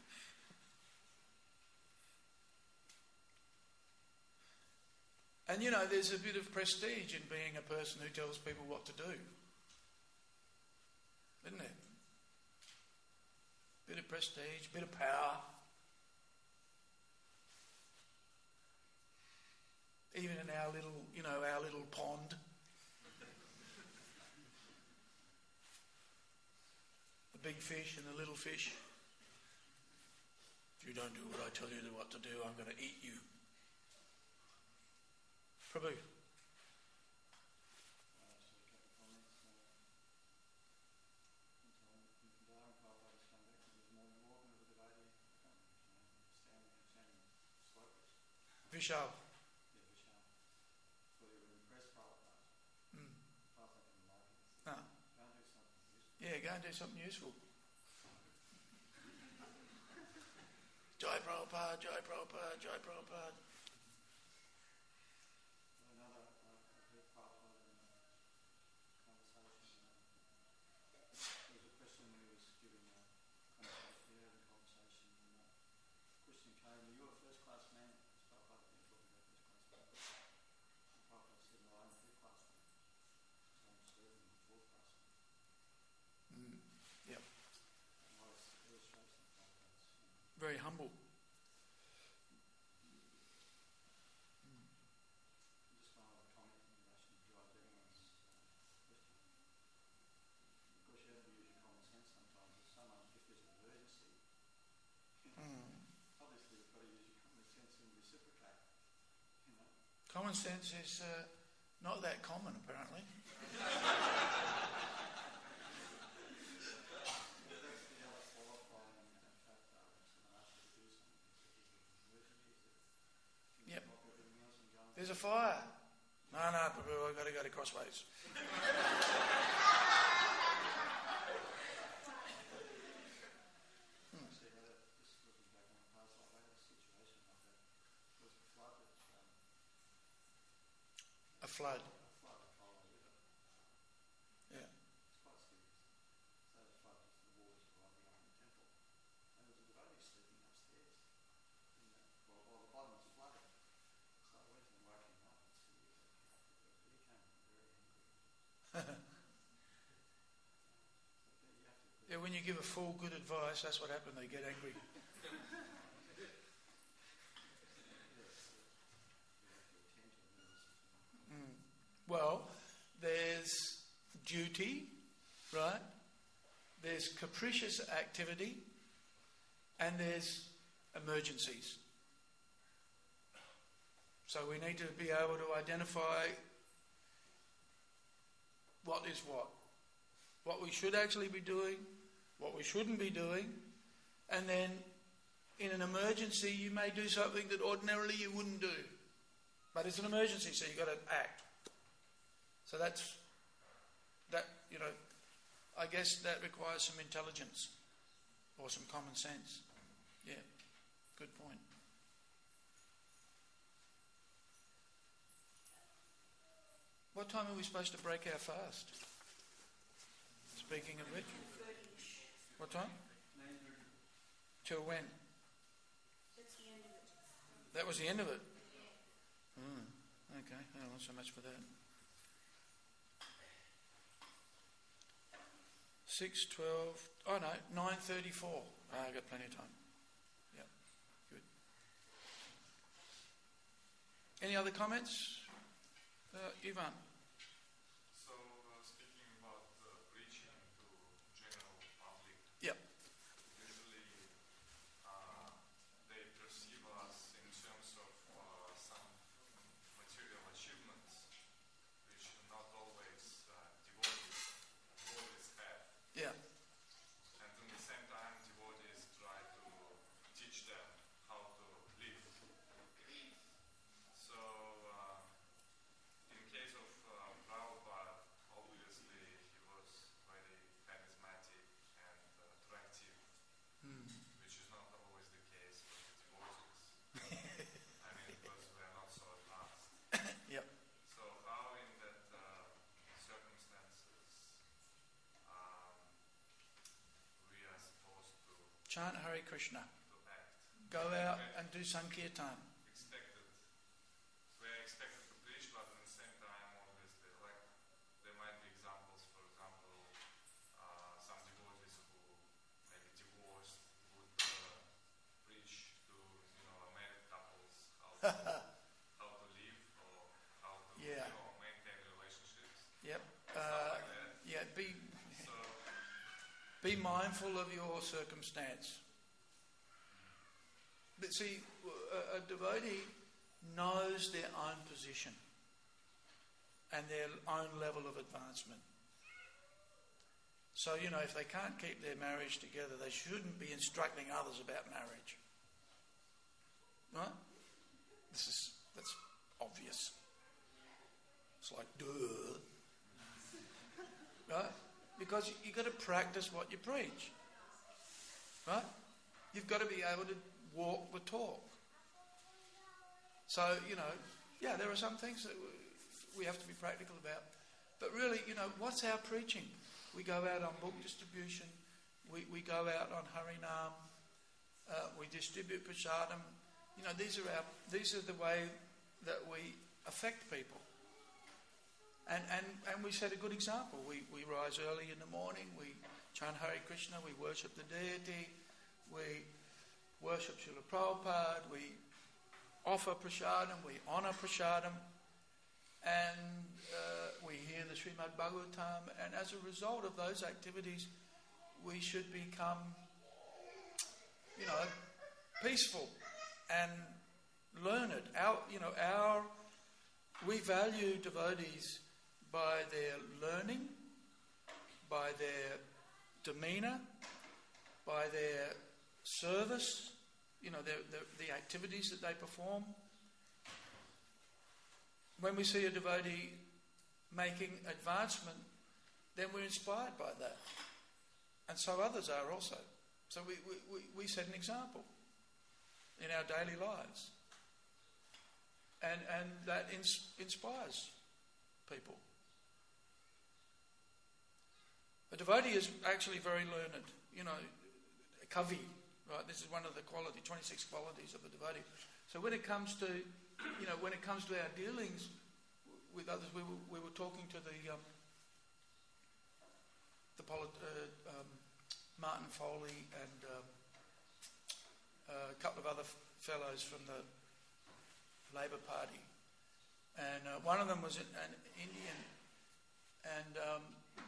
And you know, there's a bit of prestige in being a person who tells people what to do. Isn't there? Bit of prestige, bit of power. Even in our little, you know, our little pond. The big fish and the little fish. If you don't do what I tell you what to do, I'm going to eat you. Prabhu. Vishal. Mm. Ah. Yeah, go and do something useful. Jai Prabhupada, Jai Prabhupada, Jai Prabhupada. humble. Just one other comment in relation to Drive Everyone's uh, question. Of course, you have to use your common sense sometimes. If someone, if there's an emergency, Mm. obviously you've got to use your common sense and reciprocate. You know. Common sense is uh, not that common, apparently. That's the other qualifying factor. If someone asks you to do something, if it's an emergency, is it? Yep. Drop everything else and go and There's a fire. No, no, I've got to go to Crossways. see how that, just looking back on the past, like I had a situation like that. There was a flood that um, A flood. a flood that followed the river. Yeah. It's quite serious. So the flood, the waters were rising up in the temple. And there was a devotee sleeping upstairs. In the, well, well, the bottom was flooded. So I went and woke him up and said, "Yes, okay." But he came very angry. So you have to be, Yeah, when you give a fool good advice, that's what happened. They get angry. you have to attend to the nervous system. Mm. Well, there's duty, right? There's capricious activity, and there's emergencies. So we need to be able to identify what is what. What we should actually be doing, what we shouldn't be doing, and then in an emergency you may do something that ordinarily you wouldn't do. But it's an emergency, so you've got to act. So that's, that, you know, I guess that requires some intelligence or some common sense. Yeah, good point. What time are we supposed to break our fast? Speaking of which. What time? Till when? That's the end of it. That was the end of it? Mm, okay, oh, not so much for that. Six, twelve, oh no, nine thirty-four. Ah, I've got plenty of time. Yep, good. Any other comments? Uh, Ivan? So, uh, speaking about uh, preaching to general public, Yep. usually uh, they perceive us in terms of uh, some material achievements, which not always uh, devotees, devotees have. Yeah. And at the same time, devotees try to teach them how to live. So, uh, in case of uh, Prabhupada, obviously he was very charismatic and uh, attractive, Mm. which is not always the case for the devotees. I mean, because we are not so advanced. Yep. So how in that uh, circumstances um, we are supposed to, Chant Hare Krishna. to act? Go out and do Sankirtan. Expected, we are expected to preach, but at the same time, obviously, like there might be examples, for example, uh, some devotees who maybe divorced would uh, preach to, you know, married couples how to, how to live or how to, Yeah. you know, maintain relationships, Yep. stuff Uh, like that. yeah, be So, be mindful of your circumstance. But see, a, a devotee knows their own position and their own level of advancement. So, you know, if they can't keep their marriage together, they shouldn't be instructing others about marriage. Right? This is, that's obvious. It's like, duh. Right? Because you've got to practice what you preach. Right? You've got to be able to walk the talk. So, you know, yeah, there are some things that we have to be practical about. But really, you know, what's our preaching? We go out on book distribution. We, we go out on Harinam. Uh, we distribute prasadam. You know, these are our, these are the way that we affect people. And, and, and we set a good example. We, we rise early in the morning, we chant Hare Krishna, we worship the deity, we worship Srila Prabhupada, we offer prasadam, we honour prasadam, and uh, we hear the Srimad Bhagavatam, and as a result of those activities, we should become, you know, peaceful and learned. Our, you know, our we value devotees by their learning, by their demeanour, by their service, you know, the, the, the activities that they perform. When we see a devotee making advancement, then we're inspired by that. And so others are also. So we, we, we, we set an example in our daily lives. And and that ins- inspires people. A devotee is actually very learned. You know, a kavi, right? This is one of the quality, twenty-six qualities of a devotee. So when it comes to, you know, when it comes to our dealings with others, we were, we were talking to the um, the polit- uh, um, Martin Foley and um, a couple of other f- fellows from the Labour Party, and uh, one of them was an, an Indian, and um,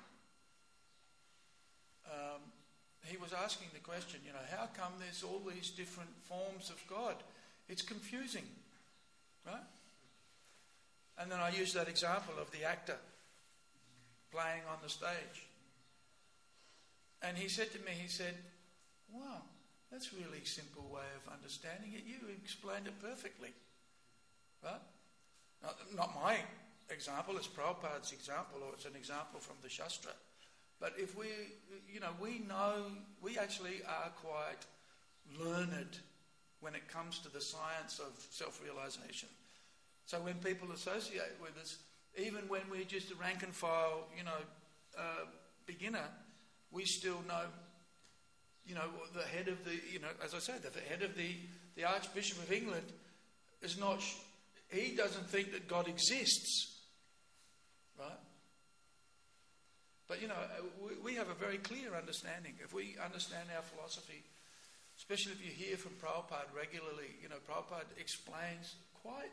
um, he was asking the question, you know, how come there's all these different forms of God? It's confusing, right? And then I used that example of the actor playing on the stage, and he said to me, he said, wow, that's a really simple way of understanding it. You explained it perfectly. Right? Not, not my example, it's Prabhupada's example, or it's an example from the Shastra. But if we, you know, we know, we actually are quite learned when it comes to the science of self-realization. So when people associate with us, even when we're just a rank and file, you know, uh, beginner, we still know, you know, the head of the, you know, as I said, the head of the, the Archbishop of England is not... He doesn't think that God exists, right? But, you know, we, we have a very clear understanding. If we understand our philosophy, especially if you hear from Prabhupada regularly, you know, Prabhupada explains quite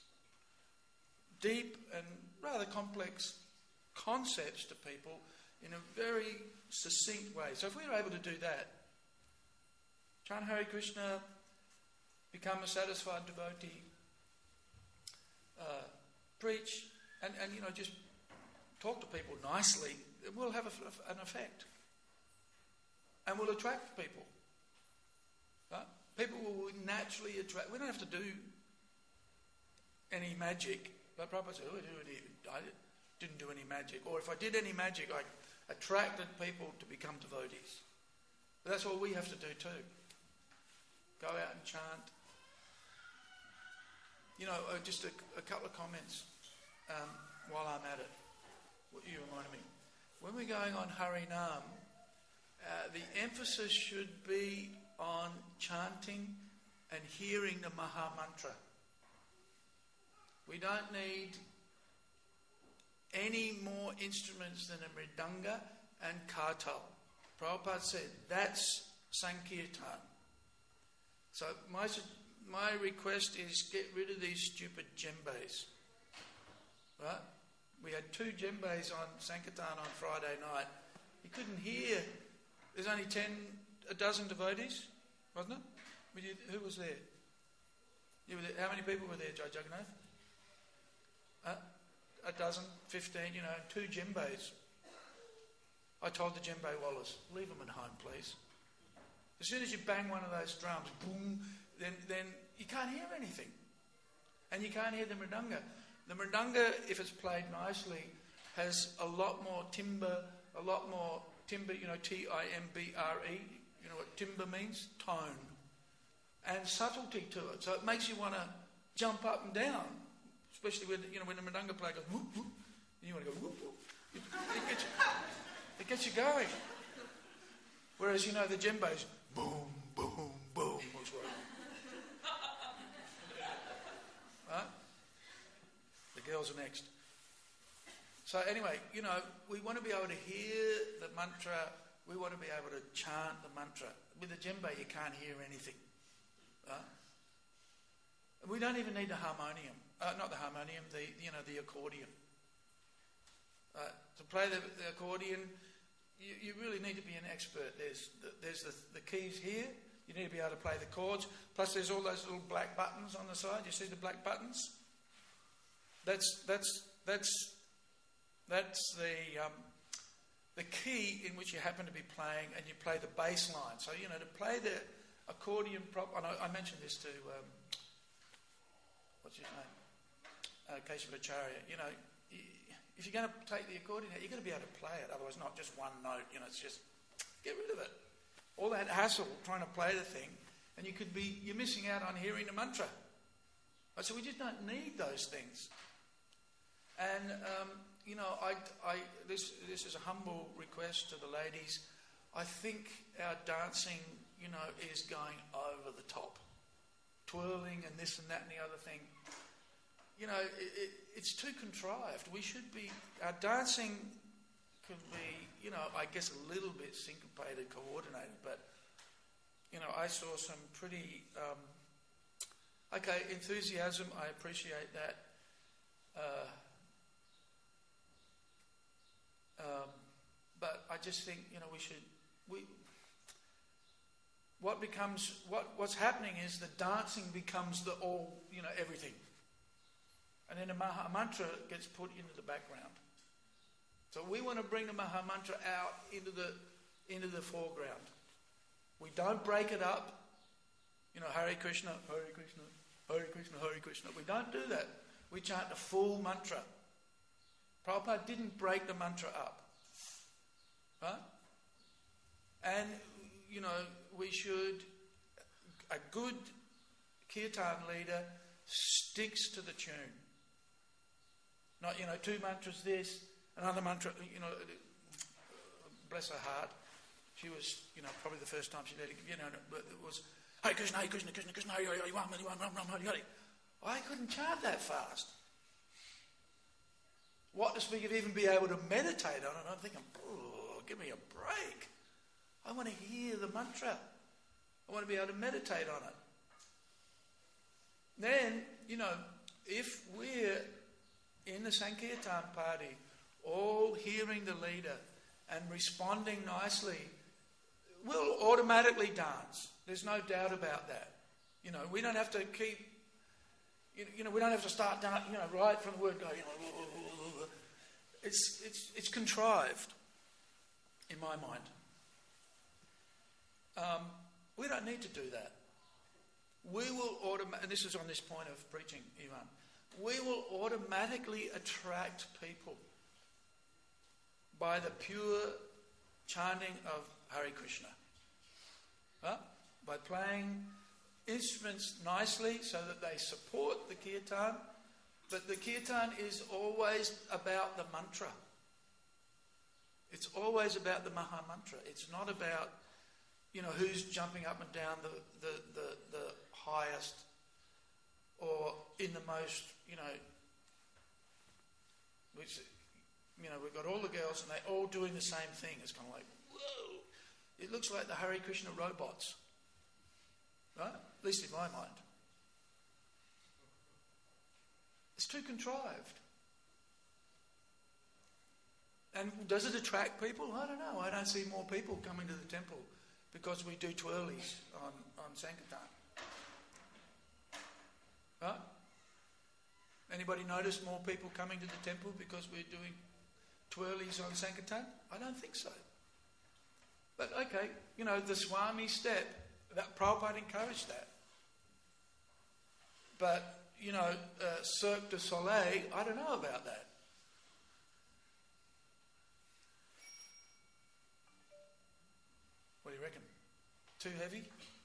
deep and rather complex concepts to people in a very succinct way. So if we were able to do that, chant Hare Krishna, become a satisfied devotee, Uh, preach and, and you know just talk to people nicely, it will have a, an effect and will attract people. Right? People will naturally attract. We don't have to do any magic. But Prabhupada said, oh, I didn't do any magic, or if I did any magic, I attracted people to become devotees. But that's what we have to do too. Go out and chant. You know, uh, just a, a couple of comments um, while I'm at it. What you reminded me. When we're going on Harinam, uh, the emphasis should be on chanting and hearing the Maha Mantra. We don't need any more instruments than a mridanga and kartal. Prabhupada said that's Sankirtan. So my my request is get rid of these stupid djembes. Right? We had two djembes on Sankirtan on Friday night. You couldn't hear. There's only ten, a dozen devotees, wasn't it? Were you, who was there? You were there? How many people were there, Jai Jagannath? Uh, a dozen, fifteen, you know, two djembes. I told the djembe wallahs, leave them at home, please. As soon as you bang one of those drums, boom, then then you can't hear anything. And you can't hear the mridanga. The mridanga, if it's played nicely, has a lot more timbre, a lot more timbre, you know, T I M B R E. You know what timbre means? Tone. And subtlety to it. So it makes you want to jump up and down. Especially when, you know, when the mridanga player goes, whoop, whoop, and you want to go, whoop, whoop. It, it, gets you, it gets you going. Whereas, you know, the djembes, boom, boom, boom. Right? The girls are next. So anyway, you know, we want to be able to hear the mantra. We want to be able to chant the mantra. With the djembe, you can't hear anything. Right? We don't even need the harmonium. Uh, not the harmonium, the you know the accordion. Uh, to play the, the accordion, you, you really need to be an expert. There's the, there's the, the keys here. You need to be able to play the chords. Plus, there's all those little black buttons on the side. You see the black buttons? That's that's that's that's the um, the key in which you happen to be playing, and you play the bass line. So you know to play the accordion prop. And I, I mentioned this to um, what's his name, uh, Keshavacharya. You know, if you're going to take the accordion out, you've got to be able to play it. Otherwise, not just one note. You know, it's just get rid of it. All that hassle trying to play the thing, and you could be you're missing out on hearing the mantra. So we just don't need those things. And um, you know, I, I this this is a humble request to the ladies. I think our dancing, you know, is going over the top, twirling and this and that and the other thing. You know, it, it, it's too contrived. We should be our dancing. Could be, you know, I guess a little bit syncopated, coordinated, but, you know, I saw some pretty, um, okay, enthusiasm, I appreciate that. Uh, um, but I just think, you know, we should, we, what becomes, what, what's happening is the dancing becomes the all, you know, everything. And then a Maha Mantra gets put into the background. So we want to bring the Maha Mantra out into the into the foreground. We don't break it up. You know, Hare Krishna, Hare Krishna, Hare Krishna, Hare Krishna. We don't do that. We chant the full mantra. Prabhupada didn't break the mantra up. Right? And, you know, we should, a good kirtan leader sticks to the tune. Not, you know, two mantras this, another mantra, you know, bless her heart. She was, you know, probably the first time she did it, you know, but it was, Hare Krishna, Hare Krishna, Krishna, Krishna, Hare Hare, Ram, Ram, Ram, Ram, Hare. I couldn't chant that fast. What to speak of even be able to meditate on it? I'm thinking, oh, give me a break. I want to hear the mantra. I want to be able to meditate on it. Then, you know, if we're in the Sankirtan party, all hearing the leader and responding nicely, we'll automatically dance. There's no doubt about that. You know, we don't have to keep, you, you know, we don't have to start down, you know, right from the word go, you know, it's, it's, it's contrived in my mind. Um, we don't need to do that. We will automatically, and this is on this point of preaching, Ivan, we will automatically attract people by the pure chanting of Hare Krishna. Huh? By playing instruments nicely so that they support the kirtan, but the kirtan is always about the mantra. It's always about the Maha Mantra. It's not about, you know, who's jumping up and down the, the, the, the highest or in the most, you know, which, you know, we've got all the girls and they're all doing the same thing. It's kind of like, whoa, it looks like the Hare Krishna robots, right? At least in my mind. It's too contrived. And does it attract people? I don't know. I don't see more people coming to the temple because we do twirlies on, on Sankirtan. Right? Anybody notice more people coming to the temple because we're doing twirlies on Sankirtan? I don't think so. But okay, you know, the Swami step, that Prabhupada encouraged that. But, you know, uh, Cirque du Soleil, I don't know about that. What do you reckon? Too heavy?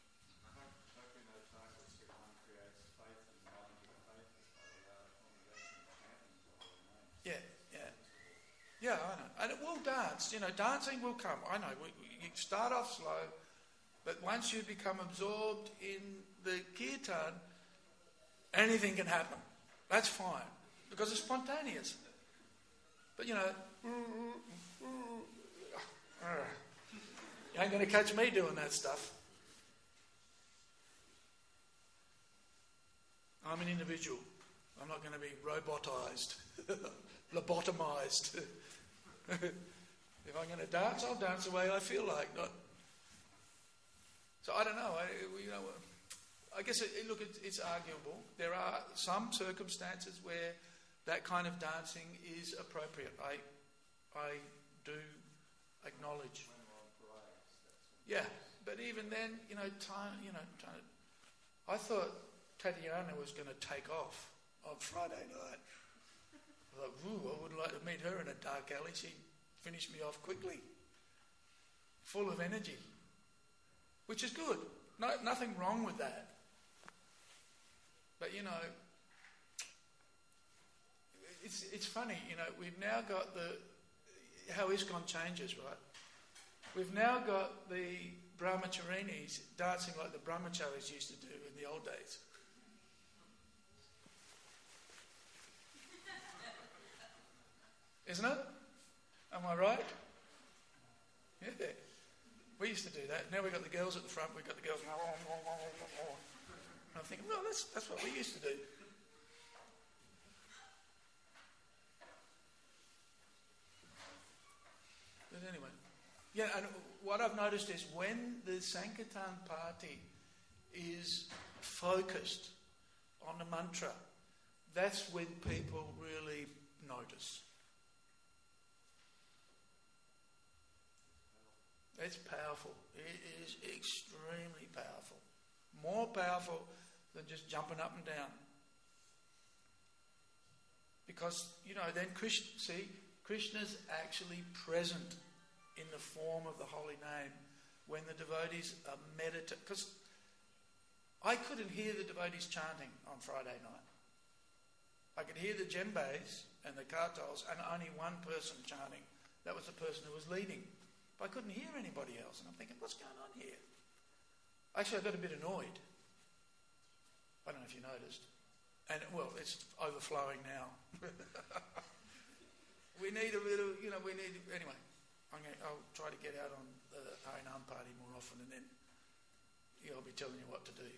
Yeah, yeah. Yeah, I know. And it will dance. You know, dancing will come. I know. We, we, you start off slow, but once you become absorbed in the kirtan, anything can happen. That's fine. Because it's spontaneous. But, you know, you ain't going to catch me doing that stuff. I'm an individual. I'm not going to be robotised, lobotomized. If I'm going to dance, I'll dance the way I feel like. Not. So I don't know. I, you know, I guess it, it, look, it, it's arguable. There are some circumstances where that kind of dancing is appropriate. I, I do acknowledge. Yeah, but even then, you know, time, you know, time, I thought Tatiana was going to take off on Friday night. I thought, ooh, I wouldn't like to meet her in a dark alley. She'd finish me off quickly. Full of energy. Which is good. No, nothing wrong with that. But, you know, it's it's funny, you know, we've now got the, how ISKCON changes, right? We've now got the brahmacharinis dancing like the brahmacharis used to do in the old days. Isn't it? Am I right? Yeah. We used to do that. Now we've got the girls at the front, we've got the girls. And I'm thinking, well, that's, that's what we used to do. But anyway. Yeah, and what I've noticed is when the Sankirtan party is focused on the mantra, that's when people really notice. It's powerful. It is extremely powerful. More powerful than just jumping up and down. Because, you know, then Krishna, see, Krishna's actually present in the form of the holy name when the devotees are meditating. Because I couldn't hear the devotees chanting on Friday night. I could hear the djembes and the kartals and only one person chanting. That was the person who was leading. But I couldn't hear anybody else. And I'm thinking, what's going on here? Actually, I got a bit annoyed. I don't know if you noticed. And, well, it's overflowing now. We need a bit of, you know, we need... Anyway, I'm going to, I'll try to get out on the Harinam party more often and then you know, I'll be telling you what to do.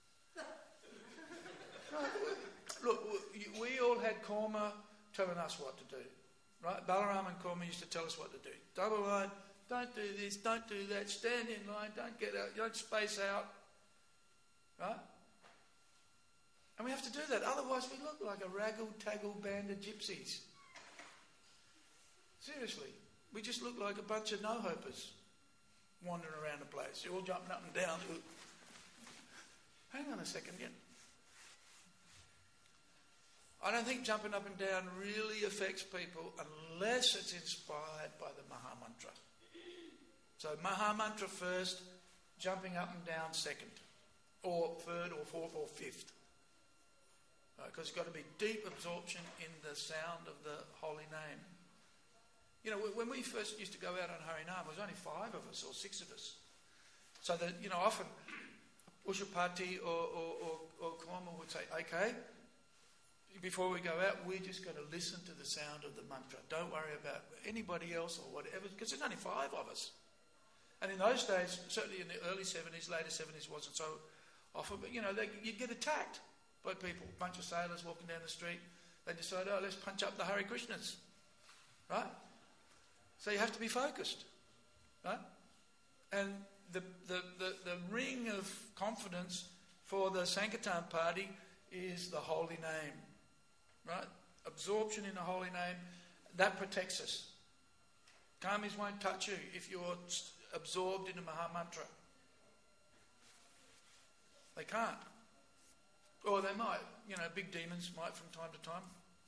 No, look, we all had Korma telling us what to do. Right? Balaram and Korma used to tell us what to do. Double line, don't do this, don't do that, stand in line, don't get out, don't space out. Right? And we have to do that, otherwise we look like a raggle-taggle band of gypsies. Seriously, we just look like a bunch of no-hopers wandering around the place. You're all jumping up and down. Hang on a second again. I don't think jumping up and down really affects people unless it's inspired by the Maha Mantra. So Maha Mantra first, jumping up and down second, or third, or fourth, or fifth. Because right, it's got to be deep absorption in the sound of the holy name. You know, when we first used to go out on Harinam, there was only five of us or six of us. So that, you know, often Ushapati or, or, or, or Korma would say, okay, before we go out, we're just going to listen to the sound of the mantra. Don't worry about anybody else or whatever, because there's only five of us. And in those days, certainly in the early seventies, later seventies, wasn't so often, but, you know, they, you'd get attacked by people. A bunch of sailors walking down the street. They decide, oh, let's punch up the Hare Krishnas. Right? So you have to be focused. Right? And the, the, the, the ring of confidence for the Sankirtan party is the holy name. Right? Absorption in the holy name, that protects us. Karmis won't touch you if you're absorbed in the Maha Mantra. They can't. Or they might. You know, big demons might from time to time.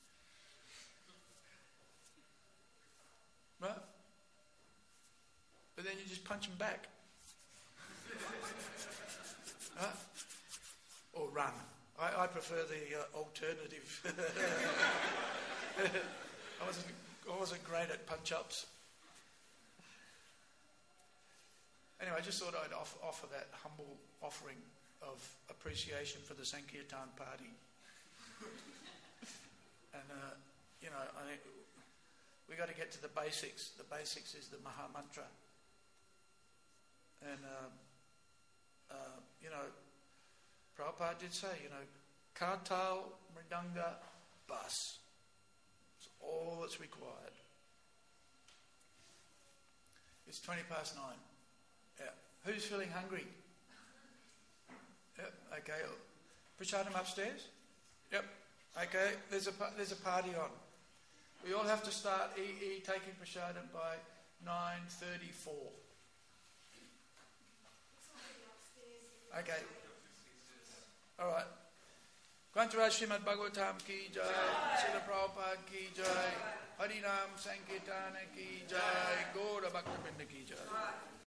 Right? But then you just punch them back. Right? Or run. I, I prefer the uh, alternative. I wasn't, I wasn't great at punch-ups. Anyway, I just thought I'd off, offer that humble offering of appreciation for the Sankirtan party. And, uh, you know, I think we've got to get to the basics. The basics is the Maha Mantra. And, uh, uh, you know, Prabhupada did say, you know, Kartal, Mridanga, Bas. That's all that's required. It's twenty past nine. Yeah. Who's feeling hungry? Yep. Okay. Prashadam upstairs? Yep. Okay. There's a there's a party on. We all have to start e, e, taking prashadam by nine thirty-four. Okay. All right. Grantaraj Srimad Bhagavatam ki jai, Srila Prabhupada ki jai, Harinam Sankirtana ki jai, Gaura Bhaktivinoda ki jai.